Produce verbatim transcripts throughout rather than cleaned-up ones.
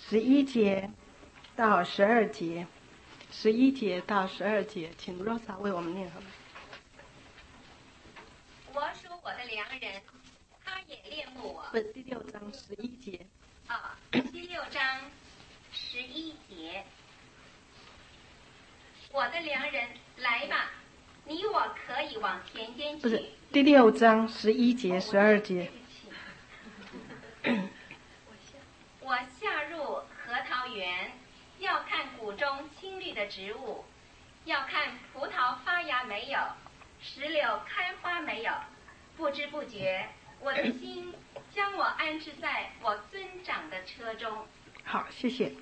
十一节到十二节，十一节到十二节，请 Rosa 为我们念好吗？ 我属我的良人，他也恋慕我。 不是第六章十一节啊，第六章十一节，我的良人，来吧，你我可以往田间去。 不是第六章十一节、十二节。 我下入核桃园，要看谷中青绿的植物，要看葡萄发芽没有，石榴开花没有。不知不觉，我的心将我安置在我尊长的车中。 好，谢谢。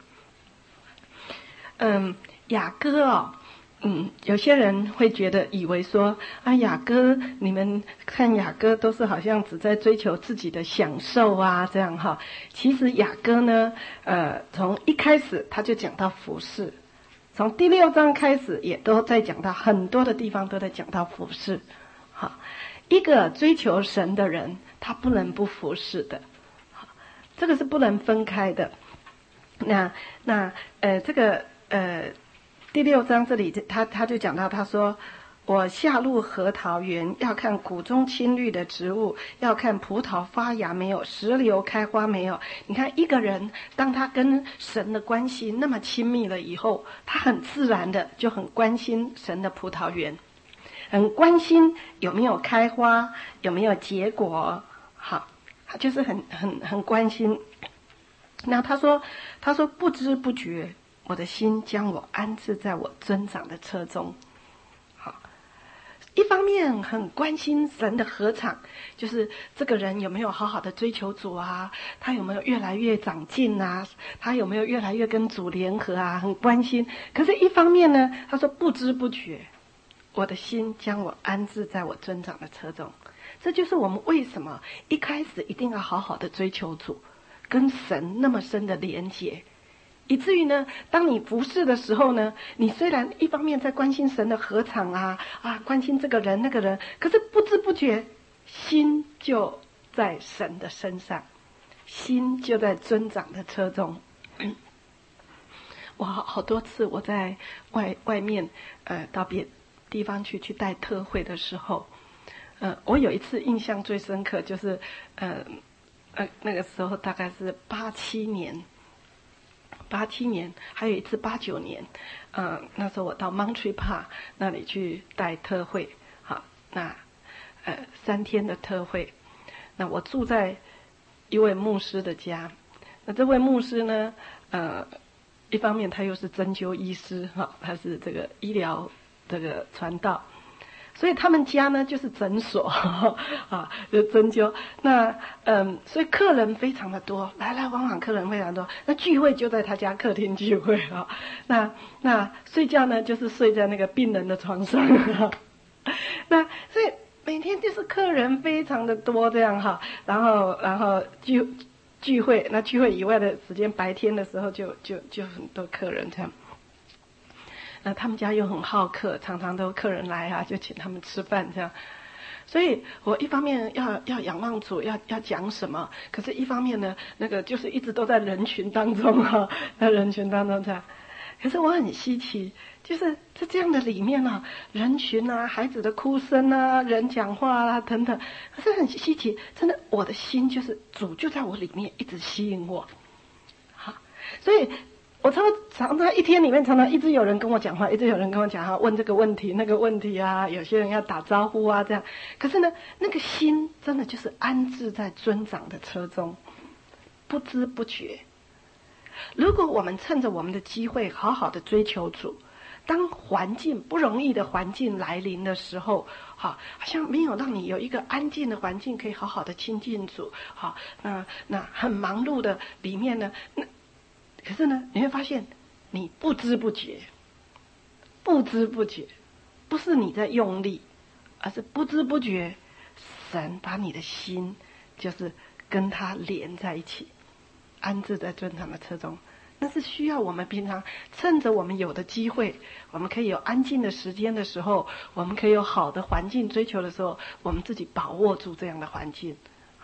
嗯，雅歌哦，嗯，有些人会觉得以为说啊，雅歌，你们看雅歌都是好像只在追求自己的享受啊，这样哈。其实雅歌呢，呃，从一开始他就讲到服事，从第六章开始也都在讲到很多的地方都在讲到服事。好，一个追求神的人，他不能不服事的，好，这个是不能分开的。那那呃，这个呃。第六章这里他他就讲到，他说我下入核桃园，要看谷中青绿的植物，要看葡萄发芽没有，石榴开花没有。你看一个人当他跟神的关系那么亲密了以后，他很自然的就很关心神的葡萄园，很关心有没有开花，有没有结果，好，他就是很很很关心。那他说他说不知不觉，我的心将我安置在我尊长的车中。好，一方面很关心神的合场，就是这个人有没有好好的追求主啊，他有没有越来越长进啊，他有没有越来越跟主联合啊，很关心。可是一方面呢，他说不知不觉，我的心将我安置在我尊长的车中。这就是我们为什么一开始一定要好好的追求主，跟神那么深的连结。以至于呢，当你服侍的时候呢，你虽然一方面在关心神的合场啊啊，关心这个人那个人，可是不知不觉，心就在神的身上，心就在尊长的车中。我好好多次我在外外面呃到别地方去去带特会的时候，呃，我有一次印象最深刻，就是呃呃那个时候大概是八七年。八七年，还有一次八九年，呃，那时候我到 Montreal Park 那里去带特会，好，那呃三天的特会，那我住在一位牧师的家，那这位牧师呢，呃，一方面他又是针灸医师，哈，他是这个医疗这个传道。所以他们家呢就是诊所啊，就针灸。那嗯，所以客人非常的多，来来往往客人非常多。那聚会就在他家客厅聚会啊。那那睡觉呢就是睡在那个病人的床上。啊、那所以每天就是客人非常的多这样哈。然后然后聚聚会，那聚会以外的时间，白天的时候就就就很多客人这样。那他们家又很好客，常常都客人来啊，就请他们吃饭这样。所以我一方面要要仰望主，要要讲什么，可是一方面呢，那个就是一直都在人群当中哈，在人群当中这样。可是我很稀奇，就是在这样的里面啊，人群啊，孩子的哭声啊，人讲话啦、啊、等等，可是很稀奇，真的，我的心就是主就在我里面一直吸引我，好，所以。我常常常一天里面常常一直有人跟我讲话，一直有人跟我讲话，问这个问题那个问题啊，有些人要打招呼啊这样。可是呢，那个心真的就是安置在尊长的车中，不知不觉。如果我们趁着我们的机会好好的追求主，当环境不容易的环境来临的时候，好，好像没有让你有一个安静的环境可以好好的亲近主，好，那那很忙碌的里面呢，那。可是呢，你会发现，你不知不觉，不知不觉，不是你在用力，而是不知不觉，神把你的心就是跟他连在一起，安置在尊长的车中。那是需要我们平常趁着我们有的机会，我们可以有安静的时间的时候，我们可以有好的环境追求的时候，我们自己把握住这样的环境。好，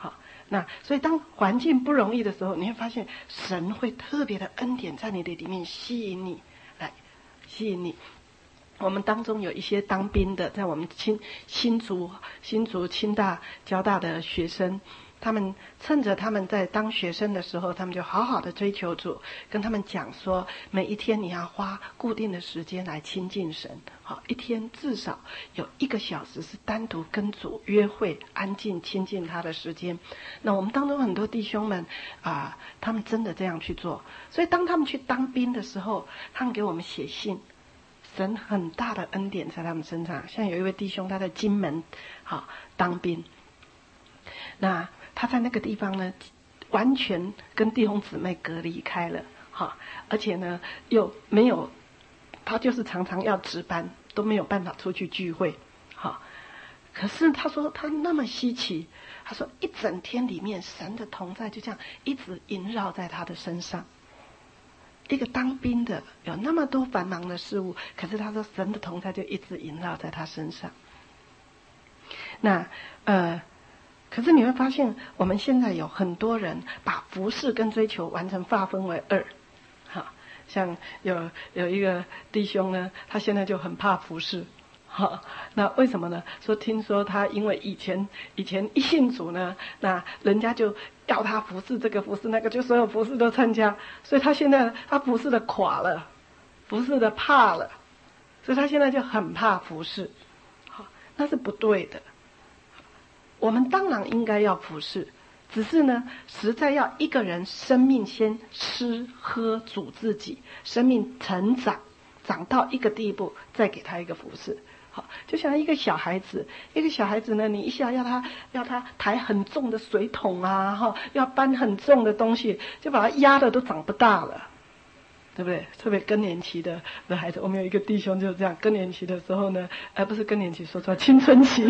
那所以当环境不容易的时候，你会发现神会特别的恩典在你的里面吸引你，来吸引你。我们当中有一些当兵的，在我们新新竹新竹清大交大的学生，他们趁着他们在当学生的时候，他们就好好的追求主，跟他们讲说，每一天你要花固定的时间来亲近神，好，一天至少有一个小时是单独跟主约会、安静亲近他的时间。那我们当中很多弟兄们啊、呃，他们真的这样去做，所以当他们去当兵的时候，他们给我们写信。神很大的恩典在他们身上，像有一位弟兄他在金门好当兵，那他在那个地方呢完全跟弟兄姊妹隔离开了，好，而且呢又没有，他就是常常要值班，都没有办法出去聚会，好，可是他说他那么稀奇，他说一整天里面神的同在就这样一直萦绕在他的身上。一个当兵的有那么多繁忙的事物，可是他说神的同在就一直萦绕在他身上。那呃，可是你会发现我们现在有很多人把服事跟追求完全划分为二，好，像有有一个弟兄呢，他现在就很怕服事。好，那为什么呢？说听说他因为以前以前一信主呢，那人家就要他服侍这个服侍那个，就所有服侍都参加，所以他现在他服侍的垮了，服侍的怕了，所以他现在就很怕服侍。好，那是不对的。我们当然应该要服侍，只是呢，实在要一个人生命先吃喝主自己，生命成长长到一个地步，再给他一个服侍。好，就像一个小孩子，一个小孩子呢，你一下要他要他抬很重的水桶啊，哈，要搬很重的东西，就把他压的都长不大了，对不对？特别更年期的的孩子，我们有一个弟兄就是这样，更年期的时候呢，哎，不是更年期，说错，青春期，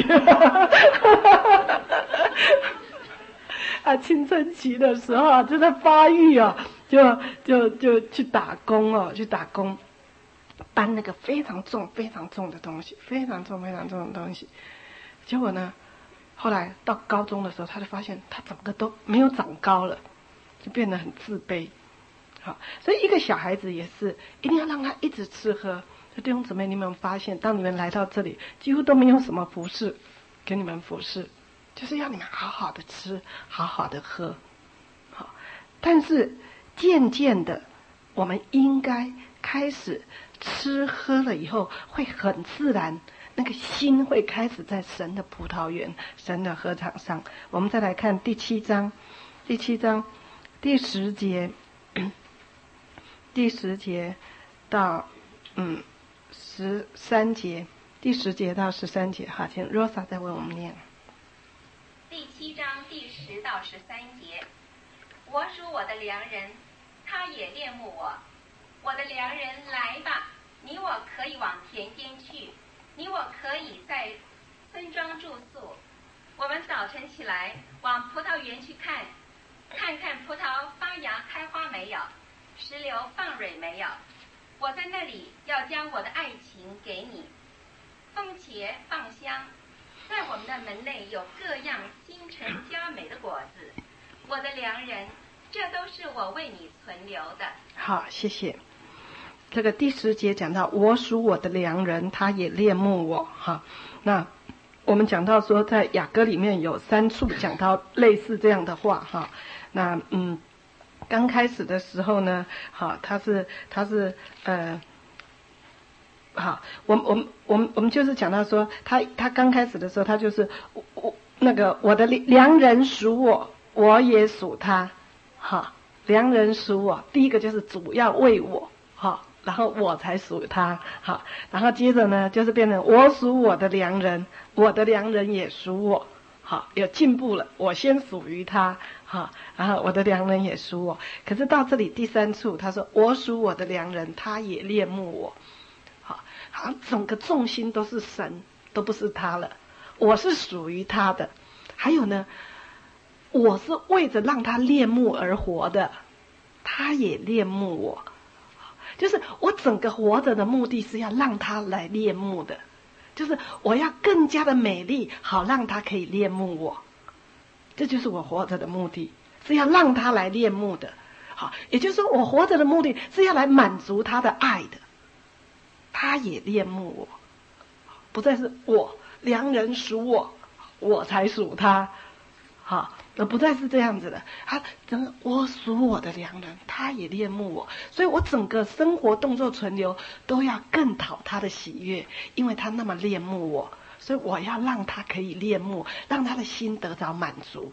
啊，青春期的时候啊，就在发育啊，就就就去打工哦，去打工。搬那个非常重非常重的东西，非常重非常重的东西，结果呢，后来到高中的时候，他就发现他整个都没有长高了，就变得很自卑。好，所以一个小孩子也是一定要让他一直吃喝。弟兄姊妹，你们发现，当你们来到这里，几乎都没有什么服侍给你们服侍，就是要你们好好的吃，好好的喝。好，但是渐渐的，我们应该开始吃喝了以后，会很自然，那个心会开始在神的葡萄园、神的禾场上。我们再来看第七章，第七章第十节，第十节到嗯十三节，第十节到十三节。好，请 Rosa 再为我们念。 第七章第十到十三节，我属我的良人，他也恋慕我。我的良人，来吧，你我可以往田间去，你我可以在村庄住宿。我们早晨起来往葡萄园去看，看看葡萄发芽开花没有，石榴放蕊没有。我在那里要将我的爱情给你，风茄放香，在我们的门内有各样新陈佳美的果子。我的良人，这都是我为你存留的。 好，谢谢。这个第十节讲到，我属我的良人，他也恋慕我。哈，那我们讲到说，在雅歌里面有三处讲到类似这样的话。哈，那嗯，刚开始的时候呢，好，他是他是呃，好，我我们我们我们就是讲到说，他他刚开始的时候，他就是我我那个我的良人属我，我也属他。好，良人属我，第一个就是主要为我。好。然后我才属他，好，然后接着呢，就是变成我属我的良人，我的良人也属我，好，有进步了，我先属于他，好，然后我的良人也属我。可是到这里第三处，他说我属我的良人，他也恋慕我，好，好像整个重心都是神，都不是他了，我是属于他的。还有呢，我是为着让他恋慕而活的，他也恋慕我。就是我整个活着的目的是要让他来恋慕的，就是我要更加的美丽，好让他可以恋慕我。 这就是我活着的目的，是要让他来恋慕的。好，也就是说我活着的目的是要来满足他的爱的，他也恋慕我，不再是我良人属我，我才属他。好，那不再是这样子的，他整个我属我的良人，他也恋慕我，所以我整个生活动作存留都要更讨他的喜悦，因为他那么恋慕我，所以我要让他可以恋慕，让他的心得着满足。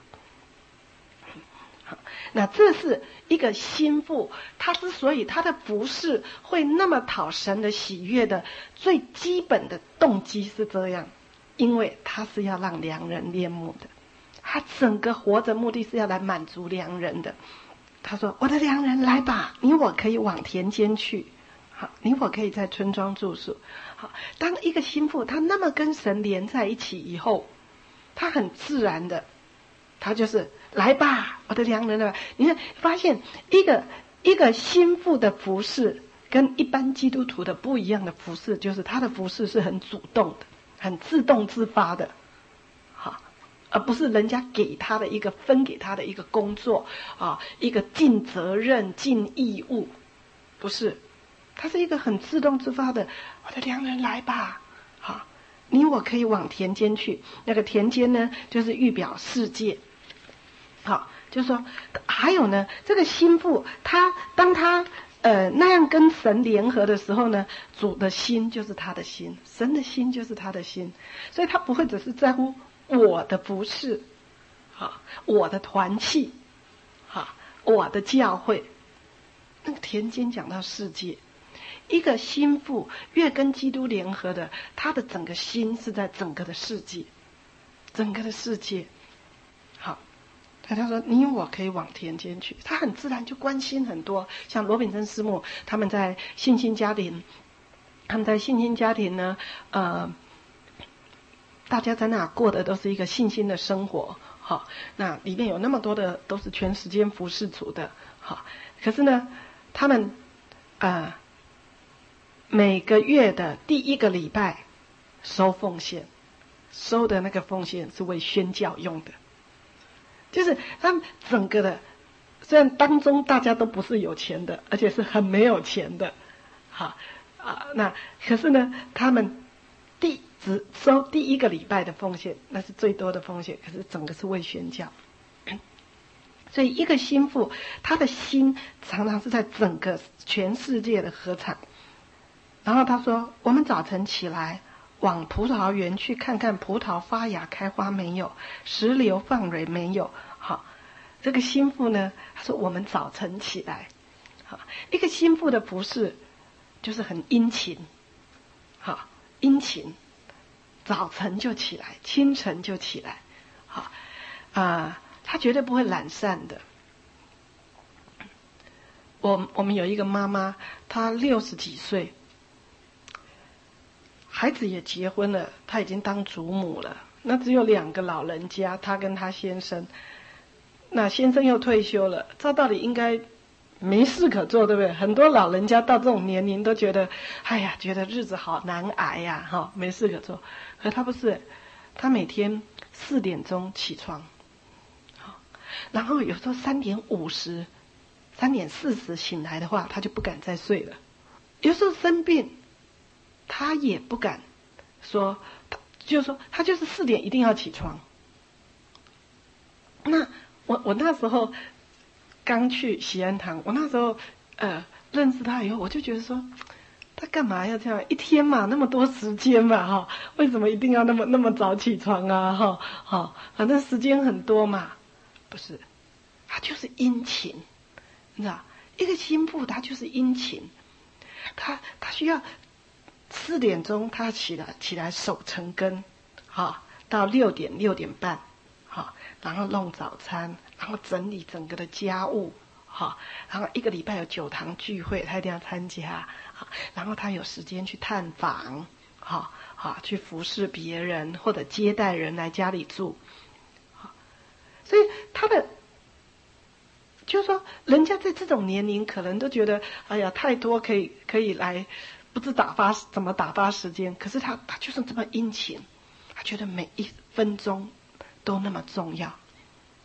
那这是一个心腹，他之所以他的服事会那么讨神的喜悦的最基本的动机是这样，因为他是要让良人恋慕的，他整个活着目的是要来满足良人的。他说我的良人来吧，你我可以往田间去，好，你我可以在村庄住宿。好，当一个心腹他那么跟神连在一起以后，他很自然的，他就是来吧，我的良人来吧。你看，发现一个一个心腹的服事跟一般基督徒的不一样的服事，就是他的服事是很主动的，很自动自发的，好，而不是人家给他的一个分给他的一个工作啊，一个尽责任尽义务，不是，他是一个很自动自发的，我的良人来吧，好，你我可以往田间去。那个田间呢，就是预表世界。好，就是说还有呢，这个心腹他当他呃那样跟神联合的时候呢，主的心就是他的心，神的心就是他的心，所以他不会只是在乎我的服事，好，我的团契，好，我的教会。那个田间讲到世界，一个心腹越跟基督联合的，他的整个心是在整个的世界，整个的世界。好，他说你我可以往田间去，他很自然就关心很多。像罗秉珍师母他们在信心家庭，他们在信心家庭呢，呃，大家在那过的都是一个信心的生活。好，那里面有那么多的都是全时间服侍主的。好，可是呢，他们呃每个月的第一个礼拜收奉献，收的那个奉献是为宣教用的。就是他们整个的，虽然当中大家都不是有钱的，而且是很没有钱的，好啊，那可是呢，他们第只收第一个礼拜的奉献，那是最多的奉献，可是整个是为宣教。所以一个心腹，他的心常常是在整个全世界的合场。然后他说，我们早晨起来往葡萄园去看看葡萄发芽开花没有，石榴放蕊没有。好，这个心腹呢，他说我们早晨起来，好，一个心腹的服事就是很殷勤，好，殷勤，早晨就起来，清晨就起来，好啊、呃，他绝对不会懒散的。我我们有一个妈妈，她六十几岁。孩子也结婚了，他已经当祖母了。那只有两个老人家，他跟他先生。那先生又退休了，照道理应该没事可做，对不对？很多老人家到这种年龄都觉得，哎呀，觉得日子好难挨呀，哈、哦，没事可做。可他不是，他每天四点钟起床，好，然后有时候三点五十、三点四十醒来的话，他就不敢再睡了。有时候生病。他也不敢说，就是说他就是四点一定要起床。那我我那时候刚去喜安堂，我那时候呃认识他以后，我就觉得说，他干嘛要这样？一天嘛那么多时间嘛哈，为什么一定要那么那么早起床啊哈？好，反正时间很多嘛，不是？他就是殷勤，你知道，一个心腹他就是殷勤，他他需要。四点钟他起来，起来守成根，好，到六点六点半，好，然后弄早餐，然后整理整个的家务，好，然后一个礼拜有九堂聚会，他一定要参加，好，然后他有时间去探访，好，好，去服侍别人或者接待人来家里住，好，所以他的就是说，人家在这种年龄可能都觉得，哎呀，太多可以可以来。不知打发怎么打发时间，可是他他就是这么殷勤，他觉得每一分钟都那么重要，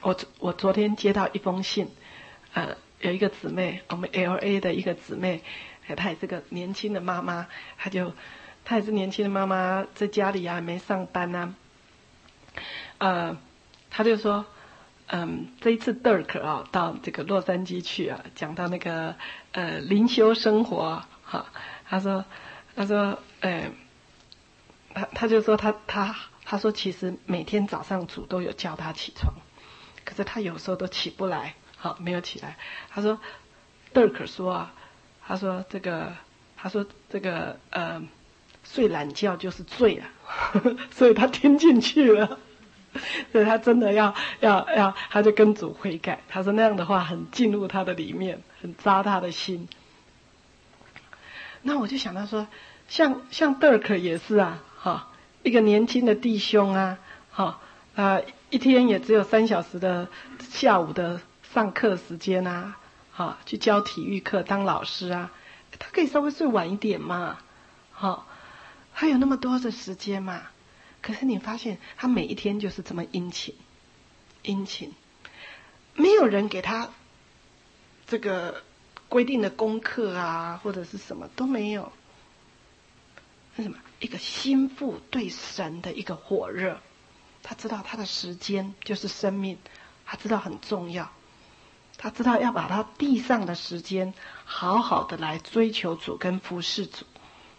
我我昨天接到一封信，呃，有一个姊妹，我们 L A 的一个姊妹，她也是个年轻的妈妈，她就她也是年轻的妈妈，在家里啊没上班啊，呃，她就说，嗯，这一次 Dirk 啊到这个洛杉矶去啊，讲到那个呃灵修生活，哈，她说她说，呃，她她就说她她她说其实每天早上主都有叫她起床，可是她有时候都起不来，好没有起来。她说 Dirk 说啊，他说这个他说这个呃睡懒觉就是罪啊，所以他听进去了。所以他真的要要要，他就跟主悔改。他说那样的话很进入他的里面，很扎他的心。那我就想到说，像像 Dirk 也是啊，哈，一个年轻的弟兄啊，哈啊，一天也只有三小时的下午的上课时间啊，哈，去教体育课当老师啊，他可以稍微睡晚一点嘛，哈，他有那么多的时间嘛。可是你发现他每一天就是这么殷勤，殷勤，没有人给他这个规定的功课啊，或者是什么都没有。是什么？一个心腹对神的一个火热，他知道他的时间就是生命，他知道很重要，他知道要把他地上的时间好好的来追求主跟服侍主。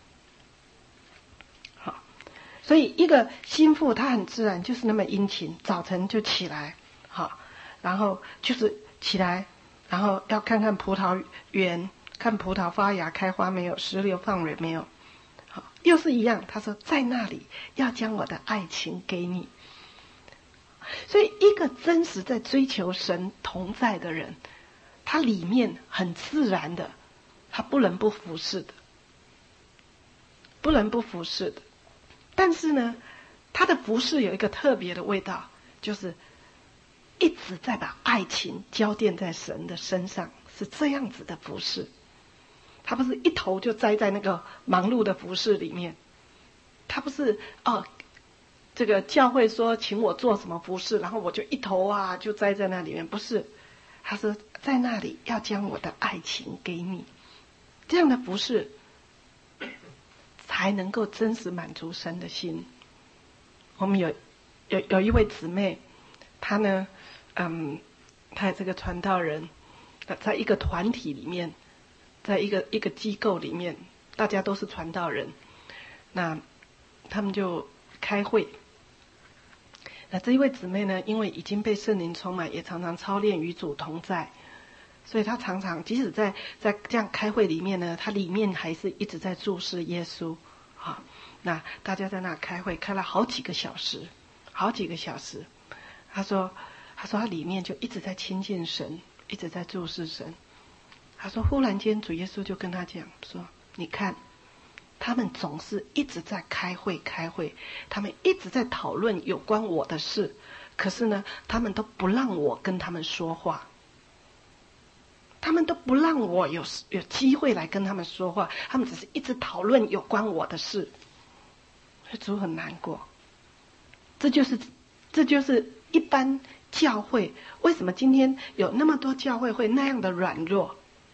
所以一个心腹他很自然就是那么殷勤，早晨就起来，好，然后就是起来，然后要看看葡萄园，看葡萄发芽开花没有，石榴放蕊没有，好，又是一样，他说在那里要将我的爱情给你。所以一个真实在追求神同在的人，他里面很自然的，他不能不服侍的，不能不服侍的。但是呢，他的服侍有一个特别的味道，就是一直在把爱情浇奠在神的身上，是这样子的服侍。他不是一头就栽在那个忙碌的服侍里面，他不是哦，这个教会说请我做什么服侍，然后我就一头啊就栽在那里面，不是，他说在那里要将我的爱情给你，这样的服侍才能够真实满足神的心。我们有有有一位姊妹，她呢，嗯，她这个传道人，在一个团体里面，在一个一个机构里面，大家都是传道人，那他们就开会。那这一位姊妹呢，因为已经被圣灵充满，也常常操练与主同在，所以他常常即使在在这样开会里面呢，他里面还是一直在注视耶稣。好，那大家在那开会开了好几个小时，好几个小时。他说，他说他里面就一直在亲近神，一直在注视神。他说，忽然间主耶稣就跟他讲说：“你看，他们总是一直在开会开会，他们一直在讨论有关我的事，可是呢，他们都不让我跟他们说话。”他们都不让我有有机会来跟他们说话，他们只是一直讨论有关我的事，所以主很难过。这就是这就是一般教会为什么今天有那么多教会会那样的软弱。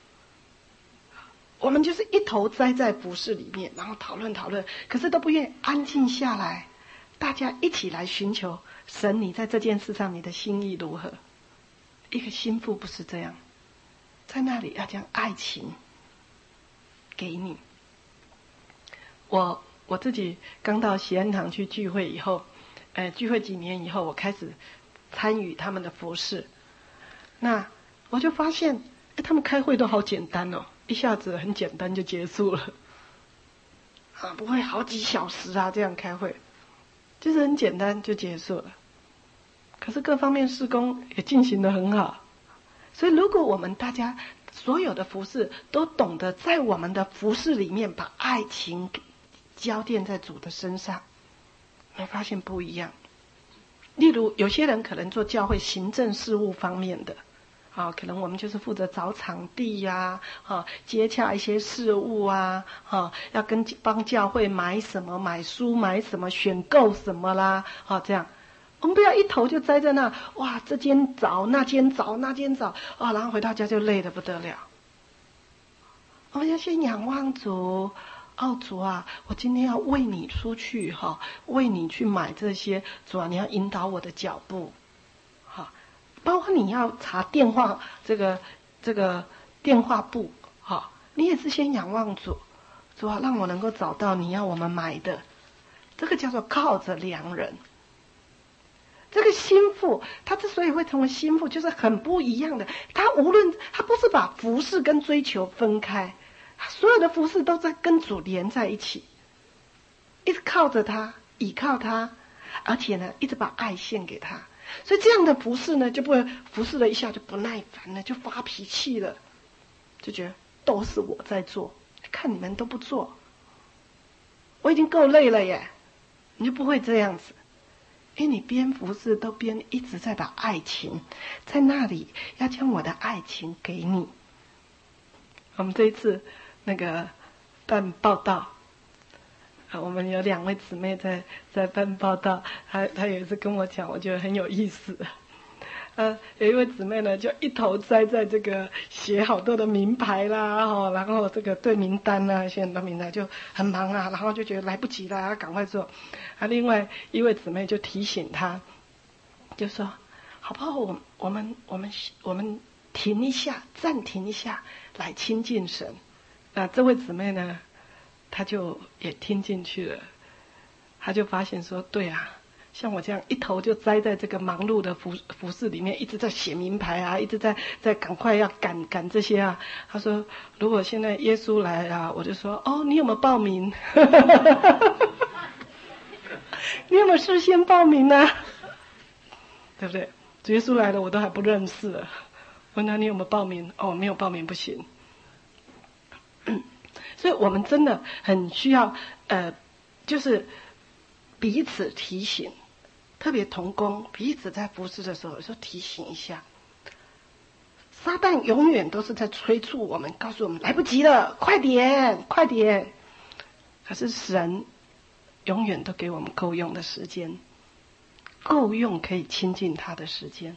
我们就是一头栽在服事里面，然后讨论讨论，可是都不愿意安静下来，大家一起来寻求神，你在这件事上你的心意如何？一个心腹不是这样。在那里要将爱情给你。我我自己刚到喜安堂去聚会以后，呃，聚会几年以后，我开始参与他们的服事。那我就发现，哎，他们开会都好简单哦，一下子很简单就结束了，啊，不会好几小时啊这样开会，就是很简单就结束了。可是各方面事工也进行得很好。所以如果我们大家所有的服事都懂得在我们的服事里面把爱情浇奠在主的身上，会发现不一样。例如有些人可能做教会行政事务方面的，啊，可能我们就是负责找场地呀、啊，啊，接洽一些事务啊，啊，要跟帮教会买什么、买书、买什么、选购什么啦，啊，这样。 我们不要一头就栽在那，哇，这间找那间找那间找啊，然后回到家就累得不得了。我们要先仰望主，哦主啊，我今天要为你出去哈，为你去买这些，主啊，你要引导我的脚步，哈，包括你要查电话这个这个电话簿，哈，你也是先仰望主，主啊，让我能够找到你要我们买的，这个叫做靠着良人。这个心腹，他之所以会成为心腹，就是很不一样的。他无论他不是把服侍跟追求分开，所有的服侍都在跟主连在一起，一直靠着他，倚靠他，而且呢，一直把爱献给他。所以这样的服侍呢，就不会服侍了一下就不耐烦了，就发脾气了，就觉得都是我在做，看你们都不做，我已经够累了耶，你就不会这样子。因为你边服侍都边一直在把爱情在那里，要将我的爱情给你。我们这一次那个办报道，啊，我们有两位姊妹在在办报道，她她有一次跟我讲，我觉得很有意思。呃，有一位姊妹呢，就一头栽在这个写好多的名牌啦，哈，然后这个对名单啦，写很多名单就很忙啊，然后就觉得来不及了，要赶快做。啊，另外一位姊妹就提醒她，就说，好不好？我我们我们我们停一下，暂停一下，来亲近神。那这位姊妹呢，她就也听进去了，她就发现说，对啊。像我这样一头就栽在这个忙碌的服服饰里面，一直在写名牌啊，一直在在赶快要赶赶这些啊。他说，如果现在耶稣来啊，我就说，哦，你有没有报名？你有没有事先报名呢、啊？对不对？耶稣来了，我都还不认识。问他你有没有报名？哦，没有报名不行。所以我们真的很需要，呃，就是彼此提醒。特别同工彼此在服侍的时候，有时候提醒一下。撒旦永远都是在催促我们，告诉我们来不及了，快点，快点。可是神永远都给我们够用的时间，够用可以亲近他的时间。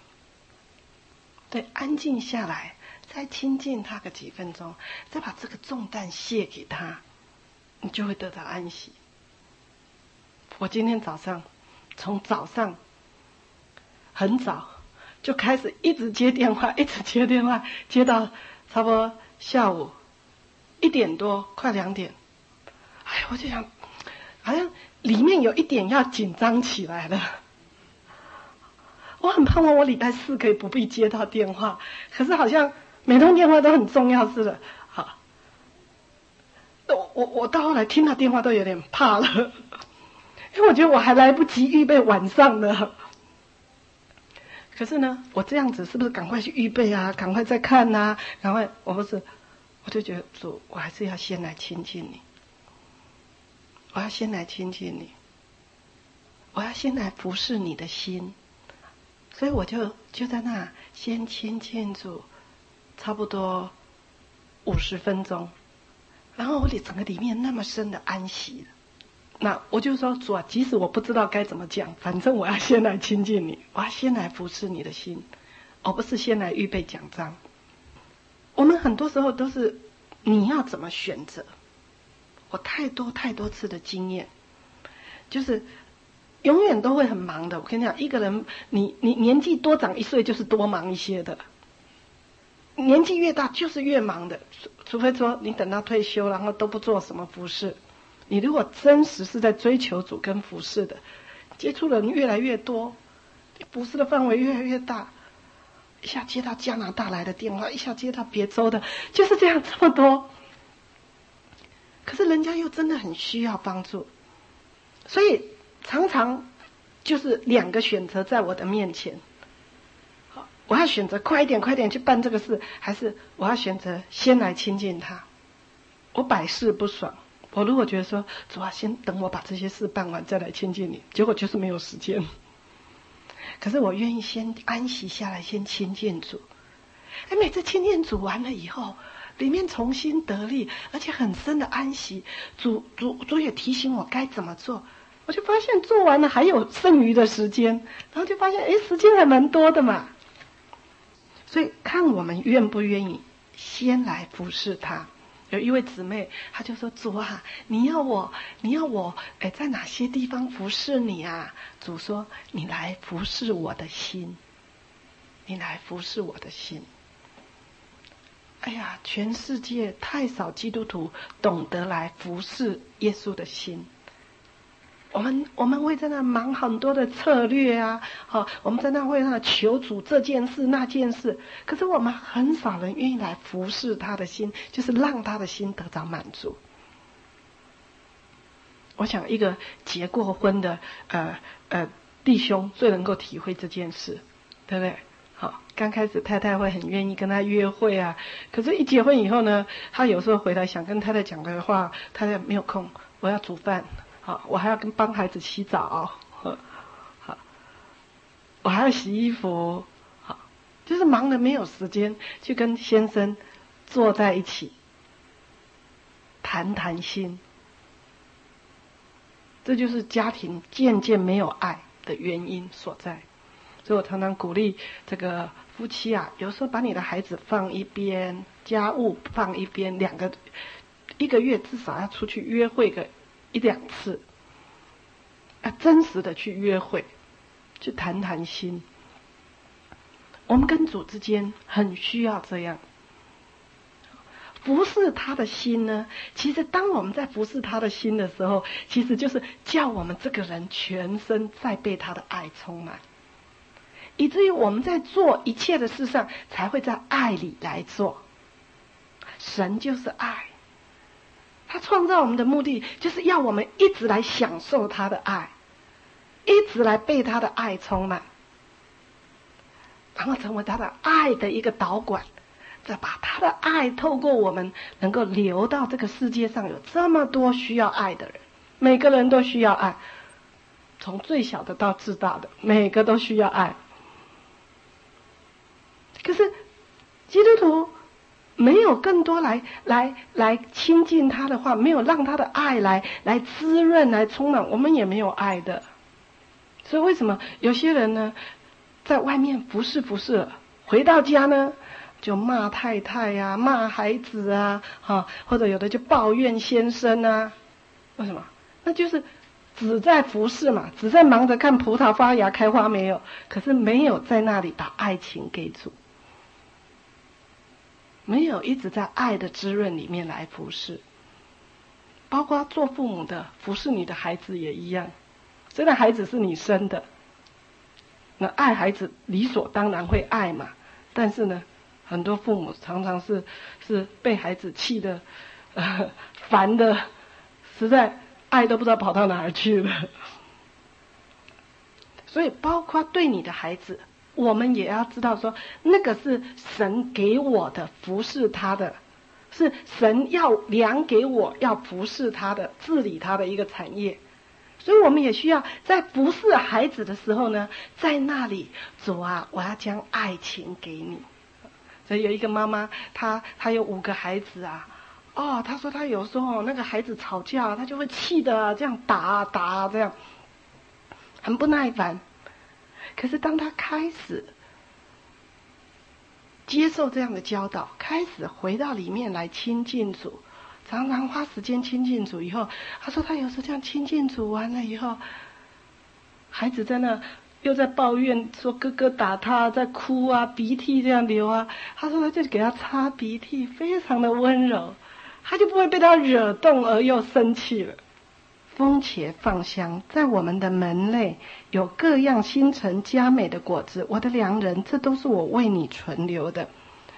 对，安静下来，再亲近他个几分钟，再把这个重担卸给他，你就会得到安息。我今天早上。从早上很早就开始一直接电话，一直接电话，接到差不多下午一点多，快两点。哎呀，我就想，好像里面有一点要紧张起来了。我很盼望我礼拜四可以不必接到电话，可是好像每通电话都很重要似的。好，我我我到后来听到电话都有点怕了。因为我觉得我还来不及预备晚上呢，可是呢，我这样子是不是赶快去预备啊？赶快再看啊？然后我不是，我就觉得主，我还是要先来亲近你，我要先来亲近你，我要先来服侍你的心，所以我就就在那先亲近主，差不多五十分钟，然后我里整个里面那么深的安息了。那我就说主啊，即使我不知道该怎么讲，反正我要先来亲近你，我要先来服侍你的心，而不是先来预备讲章。我们很多时候都是你要怎么选择。我太多太多次的经验，就是永远都会很忙的。我跟你讲，一个人你你年纪多长一岁就是多忙一些的，年纪越大就是越忙的，除非说你等到退休然后都不做什么服事。你如果真实是在追求主跟服事的，接触人越来越多，服事的范围越来越大，一下接到加拿大来的电话，一下接到别州的，就是这样这么多。可是人家又真的很需要帮助，所以常常就是两个选择在我的面前。我要选择快一点快点去办这个事，还是我要选择先来亲近他。我百事不爽，我如果觉得说主啊，先等我把这些事办完再来亲近你，结果就是没有时间。可是我愿意先安息下来，先亲近主。哎，每次亲近主完了以后，里面重新得力，而且很深的安息。主主主也提醒我该怎么做， 我就发现做完了还有剩余的时间，然后就发现哎，时间还蛮多的嘛。所以看我们愿不愿意先来服侍他。有一位姊妹，她就说：主啊，你要我，你要我，哎，在哪些地方服侍你啊？主说：你来服侍我的心，你来服侍我的心。哎呀，全世界太少基督徒懂得来服侍耶稣的心。我们我们会在那忙很多的策略啊，好，我们在那会那求主这件事那件事，可是我们很少人愿意来服侍他的心，就是让他的心得到满足。我想一个结过婚的呃呃弟兄最能够体会这件事，对不对？好，刚开始太太会很愿意跟他约会啊，可是一结婚以后呢，他有时候回来想跟太太讲的话，太太没有空，我要煮饭。好，我还要跟帮孩子洗澡，好，我还要洗衣服，好，就是忙得没有时间去跟先生坐在一起谈谈心。这就是家庭渐渐没有爱的原因所在。所以我常常鼓励这个夫妻啊，有时候把你的孩子放一边，家务放一边，两个一个月至少要出去约会个一两次，要真实的去约会，去谈谈心。我们跟主之间很需要这样服侍他的心呢。其实当我们在服侍他的心的时候，其实就是叫我们这个人全身在被他的爱充满，以至于我们在做一切的事上才会在爱里来做。神就是爱，他创造我们的目的就是要我们一直来享受他的爱，一直来被他的爱充满，然后成为他的爱的一个导管，再把他的爱透过我们能够流到这个世界上。有这么多需要爱的人，每个人都需要爱，从最小的到至大的，每个都需要爱。可是基督徒没有更多来来来亲近他的话，没有让他的爱来来滋润来充满，我们也没有爱的。所以为什么有些人呢，在外面服侍服侍了，回到家呢就骂太太呀、啊、骂孩子啊，哈，或者有的就抱怨先生啊？为什么？那就是只在服侍嘛，只在忙着看葡萄发芽开花没有，可是没有在那里把爱情给主，没有一直在爱的滋润里面来服侍。包括做父母的服侍你的孩子也一样，虽然孩子是你生的，那爱孩子理所当然会爱嘛，但是呢，很多父母常常是是被孩子气的呃烦的，实在爱都不知道跑到哪儿去了。所以包括对你的孩子，我们也要知道说，那个是神给我的服侍他的，是神要量给我要服侍他的、治理他的一个产业。所以我们也需要在服侍孩子的时候呢，在那里，主啊，我要将爱情给你。所以有一个妈妈，她她有五个孩子啊，哦，她说她有时候那个孩子吵架，她就会气的这样打啊打啊，这样很不耐烦。可是当她开始接受这样的教导，开始回到里面来亲近主，常常花时间亲近主以后，他说他有时候这样亲近主完了以后，孩子在那又在抱怨说哥哥打他，在哭啊，鼻涕这样流啊，他说他就给他擦鼻涕，非常的温柔，他就不会被他惹动而又生气了。风茄放香，在我们的门内有各样新陈佳美的果子，我的良人，这都是我为你存留的。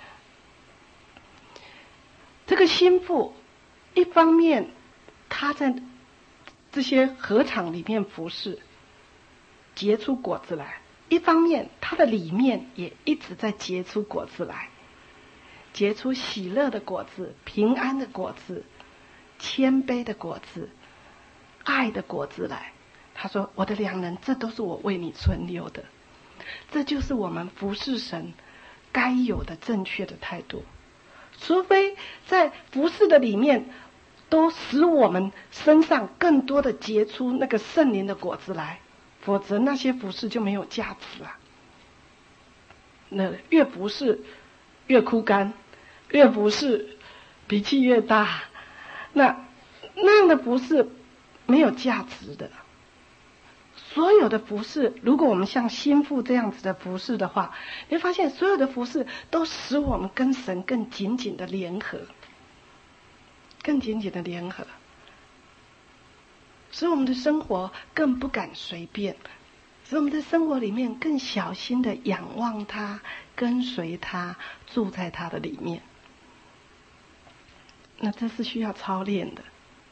这个心腹一方面他在这些禾场里面服侍，结出果子来，一方面他的里面也一直在结出果子来，结出喜乐的果子、平安的果子、谦卑的果子、爱的果子来。他说，我的良人，这都是我为你存留的。这就是我们服侍神该有的正确的态度。除非在服侍的里面都使我们身上更多的结出那个圣灵的果子来，否则那些服事就没有价值啊。那越服事越枯干，越服事脾气越大，那那样的服事没有价值的。所有的服事，如果我们像心腹这样子的服事的话，你会发现所有的服事都使我们跟神更紧紧的联合，更紧紧的联合，使我们的生活更不敢随便，使我们的生活里面更小心的仰望他，跟随他，住在他的里面。那这是需要操练的，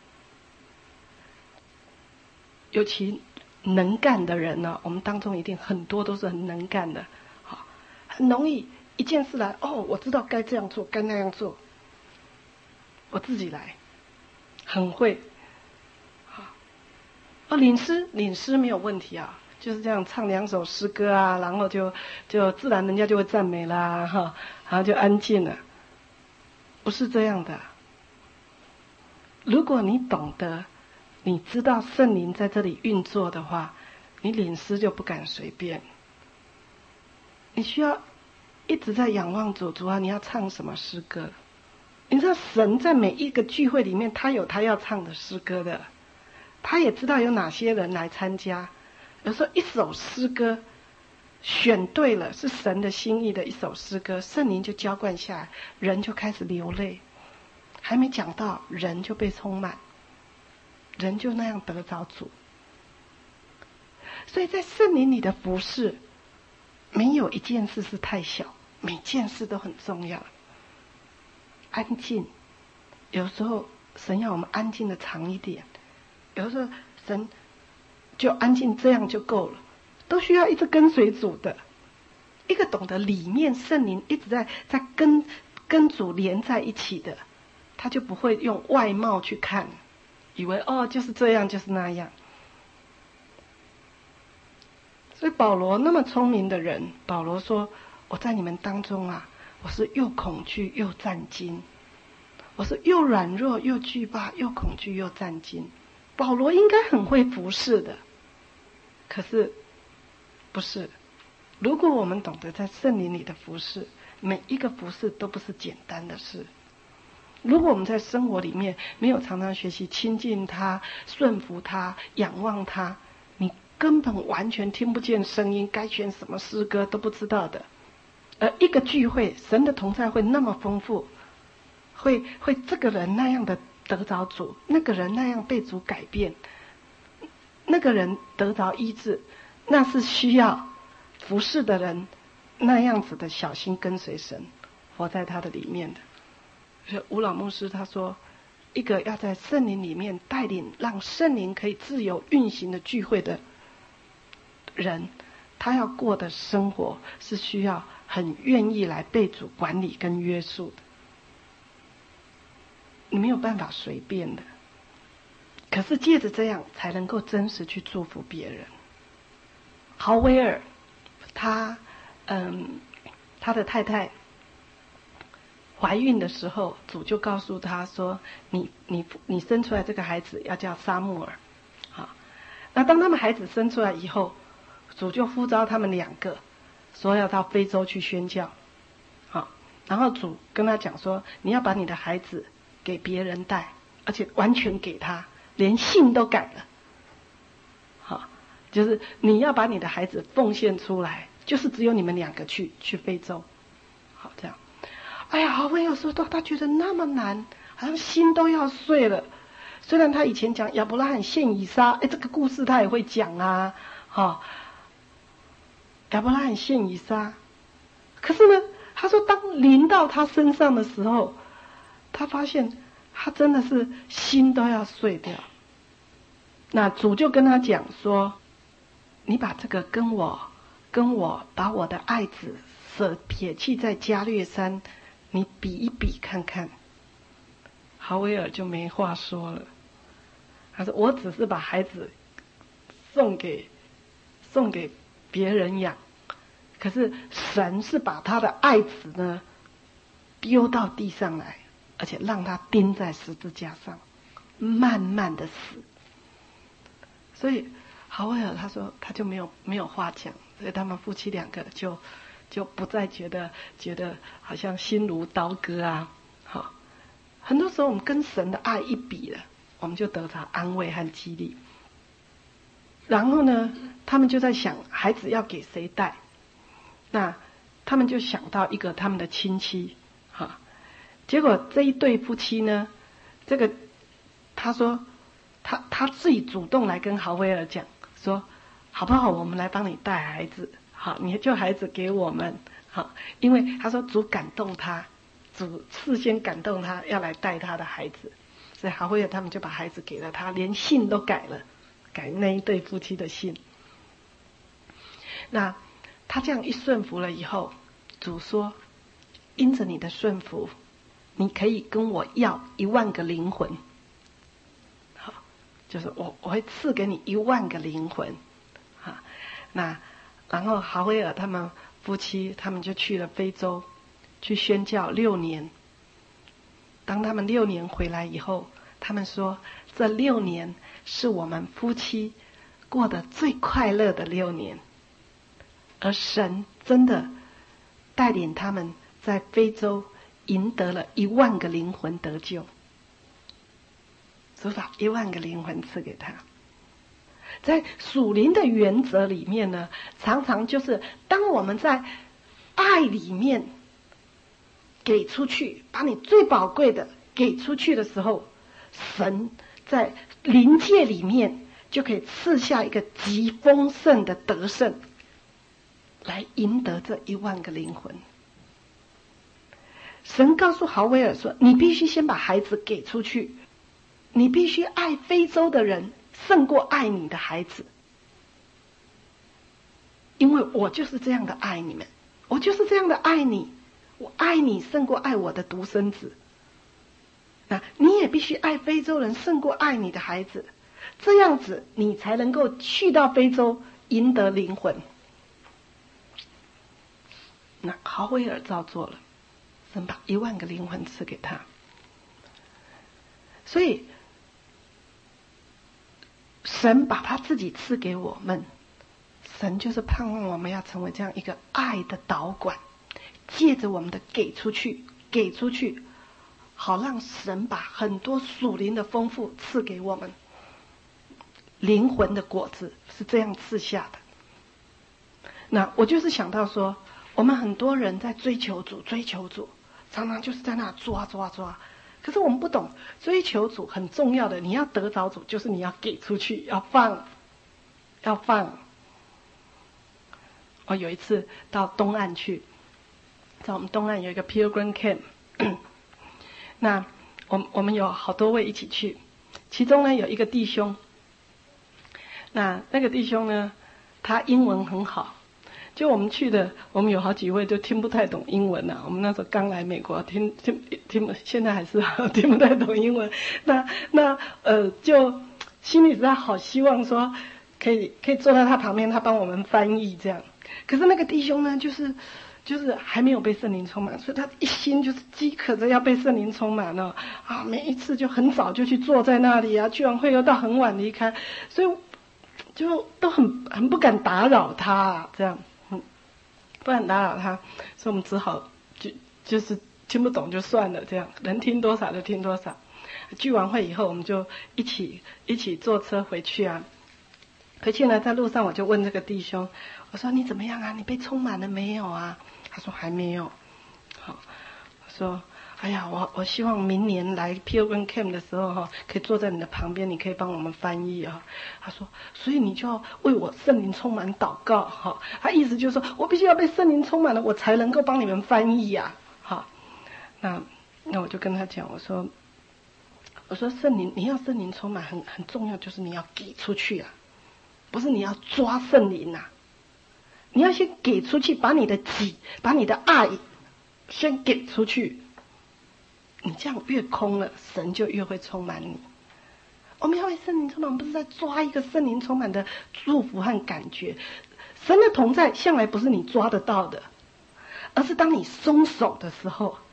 尤其能干的人呢，我们当中一定很多都是很能干的，好，很容易一件事来，哦，我知道该这样做，该那样做，我自己来，很会。好，哦，领诗，领诗没有问题啊，就是这样唱两首诗歌啊，然后就就自然人家就会赞美啦，哈，然后就安静了。不是这样的。如果你懂得，你知道圣灵在这里运作的话，你领诗就不敢随便。你需要一直在仰望主，主啊，你要唱什么诗歌？你知道神在每一个聚会里面，他有他要唱的诗歌的，他也知道有哪些人来参加。有时候一首诗歌选对了，是神的心意的一首诗歌，圣灵就浇灌下来，人就开始流泪。还没讲到，人就被充满，人就那样得着主。所以在圣灵里的服事，没有一件事是太小，每件事都很重要。安静，有时候神要我们安静的长一点，有时候神就安静这样就够了，都需要一直跟随主的。一个懂得里面圣灵一直在在跟跟主连在一起的，他就不会用外貌去看，以为哦就是这样就是那样。所以保罗那么聪明的人，保罗说，我在你们当中啊，我是又恐惧又战惊，我是又软弱又惧怕，又恐惧又战惊。保罗应该很会服事的，可是不是。如果我们懂得在圣灵里的服事，每一个服事都不是简单的事。如果我们在生活里面没有常常学习亲近他、顺服他、仰望他，你根本完全听不见声音，该选什么诗歌都不知道的。而一个聚会，神的同在会那么丰富，会会这个人那样的得着主，那个人那样被主改变，那个人得着医治，那是需要服侍的人那样子的小心跟随神，活在他的里面的。所以吴老牧师他说，一个要在圣灵里面带领让圣灵可以自由运行的聚会的人，他要过的生活是需要很愿意来被主管理跟约束的。你没有办法随便的，可是借着这样才能够真实去祝福别人。豪威尔他嗯他的太太怀孕的时候，主就告诉他说，你你你生出来这个孩子要叫撒母耳。好，那当他们孩子生出来以后，主就呼召他们两个，说要到非洲去宣教。好，然后主跟他讲说，你要把你的孩子给别人带，而且完全给他，连姓都改了。好，就是你要把你的孩子奉献出来，就是只有你们两个去去非洲。好，这样。哎呀，豪威尔说他觉得那么难，好像心都要碎了。虽然他以前讲亚伯拉罕献以撒，哎，这个故事他也会讲啊，哈、哦，亚伯拉罕献以撒。可是呢，他说当临到他身上的时候，他发现他真的是心都要碎掉。那主就跟他讲说，你把这个跟我跟我把我的爱子舍撇弃在加略山，你比一比看看。豪威尔就没话说了，他说我只是把孩子送给送给别人养，可是神是把他的爱子呢丢到地上来，而且让他钉在十字架上。 慢慢的死。所以豪威尔他说他就没有没有话讲，所以他们夫妻两个就就不再觉得觉得好像心如刀割啊。好，很多时候我们跟神的爱一比了，我们就得到安慰和激励。然后呢，他们就在想孩子要给谁带，那他们就想到一个他们的亲戚，哈，结果这一对夫妻呢，这个他说他他自己主动来跟豪威尔讲说，好不好，我们来帮你带孩子，好，你就孩子给我们，好，因为他说主感动他，主事先感动他要来带他的孩子，所以豪威尔他们就把孩子给了他，连姓都改了。改那一对夫妻的姓。那他这样一顺服了以后，主说：“因着你的顺服，你可以跟我要一万个灵魂。好，就是我我会赐给你一万个灵魂。啊，那然后豪威尔他们夫妻他们就去了非洲，去宣教六年。当他们六年回来以后，他们说这六年是我们夫妻过得最快乐的六年，而神真的带领他们在非洲赢得了一万个灵魂得救，主把一万个灵魂赐给他。在属灵的原则里面呢，常常就是当我们在爱里面给出去，把你最宝贵的给出去的时候，神在灵界里面就可以赐下一个极丰盛的得胜，来赢得这一万个灵魂。神告诉豪威尔说，你必须先把孩子给出去，你必须爱非洲的人胜过爱你的孩子，因为我就是这样的爱你们，我就是这样的爱你，我爱你胜过爱我的独生子。那你也必须爱非洲人胜过爱你的孩子，这样子你才能够去到非洲赢得灵魂。那豪威尔照做了，神把一万个灵魂赐给他。所以神把他自己赐给我们，神就是盼望我们要成为这样一个爱的导管，借着我们的给出去给出去，好让神把很多属灵的丰富赐给我们。灵魂的果子是这样赐下的。那我就是想到说，我们很多人在追求主追求主，常常就是在那抓抓抓，可是我们不懂追求主很重要的，你要得着主就是你要给出去，要放要放。我有一次到东岸去，在我们东岸有一个 Pilgrim Camp， 那我我们有好多位一起去，其中呢有一个弟兄，那那个弟兄呢他英文很好，就我们去的，我们有好几位就听不太懂英文啊。我们那时候刚来美国，听听听，现在还是听不太懂英文。那那呃，就心里实在好希望说，可以可以坐在他旁边，他帮我们翻译这样。可是那个弟兄呢，就是就是还没有被圣灵充满，所以他一心就是饥渴着要被圣灵充满了啊！每一次就很早就去坐在那里啊，聚完会又到很晚离开，所以就都很很不敢打扰他啊，这样。不然打扰他，所以我们只好就就是听不懂就算了，这样能听多少就听多少。聚完会以后，我们就一起一起坐车回去啊。回去呢，在路上我就问这个弟兄，我说你怎么样啊？你被充满了没有啊？他说还没有。好，我说哎呀，我我希望明年来 Pilgrim Camp 的时候哈，可以坐在你的旁边，你可以帮我们翻译啊。他说，所以你就要为我圣灵充满祷告哈。他意思就是说我必须要被圣灵充满了，我才能够帮你们翻译呀。好，那那我就跟他讲，我说我说圣灵，你要圣灵充满很很重要，就是你要给出去啊，不是你要抓圣灵呐、啊，你要先给出去，把你的己，把你的爱先给出去。你这样越空了，神就越会充满你。我们要为圣灵充满，我们不是在抓一个圣灵充满的祝福和感觉。神的同在向来不是你抓得到的，而是当你松手的时候，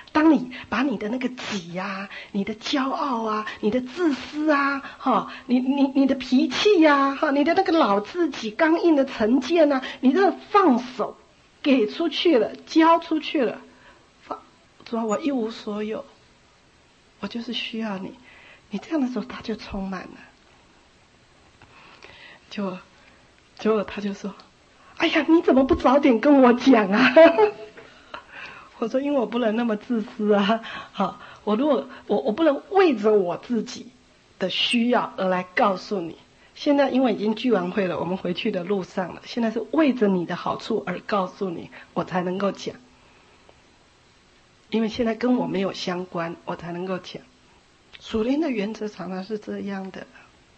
当你把你的那个己啊、你的骄傲啊、你的自私啊、哈、你你你的脾气呀、啊、哈、你的那个老自己、刚硬的成见啊，你这放手给出去了，交出去了，放，主啊，我一无所有，我就是需要你。你这样的时候，他就充满了。就，结果他就说：“哎呀，你怎么不早点跟我讲啊？”我说：“因为我不能那么自私啊，好，我如果我我不能为着我自己的需要而来告诉你。现在因为已经聚完会了，我们回去的路上了，现在是为着你的好处而告诉你，我才能够讲。因为现在跟我没有相关，我才能够讲。属灵的原则常常是这样的。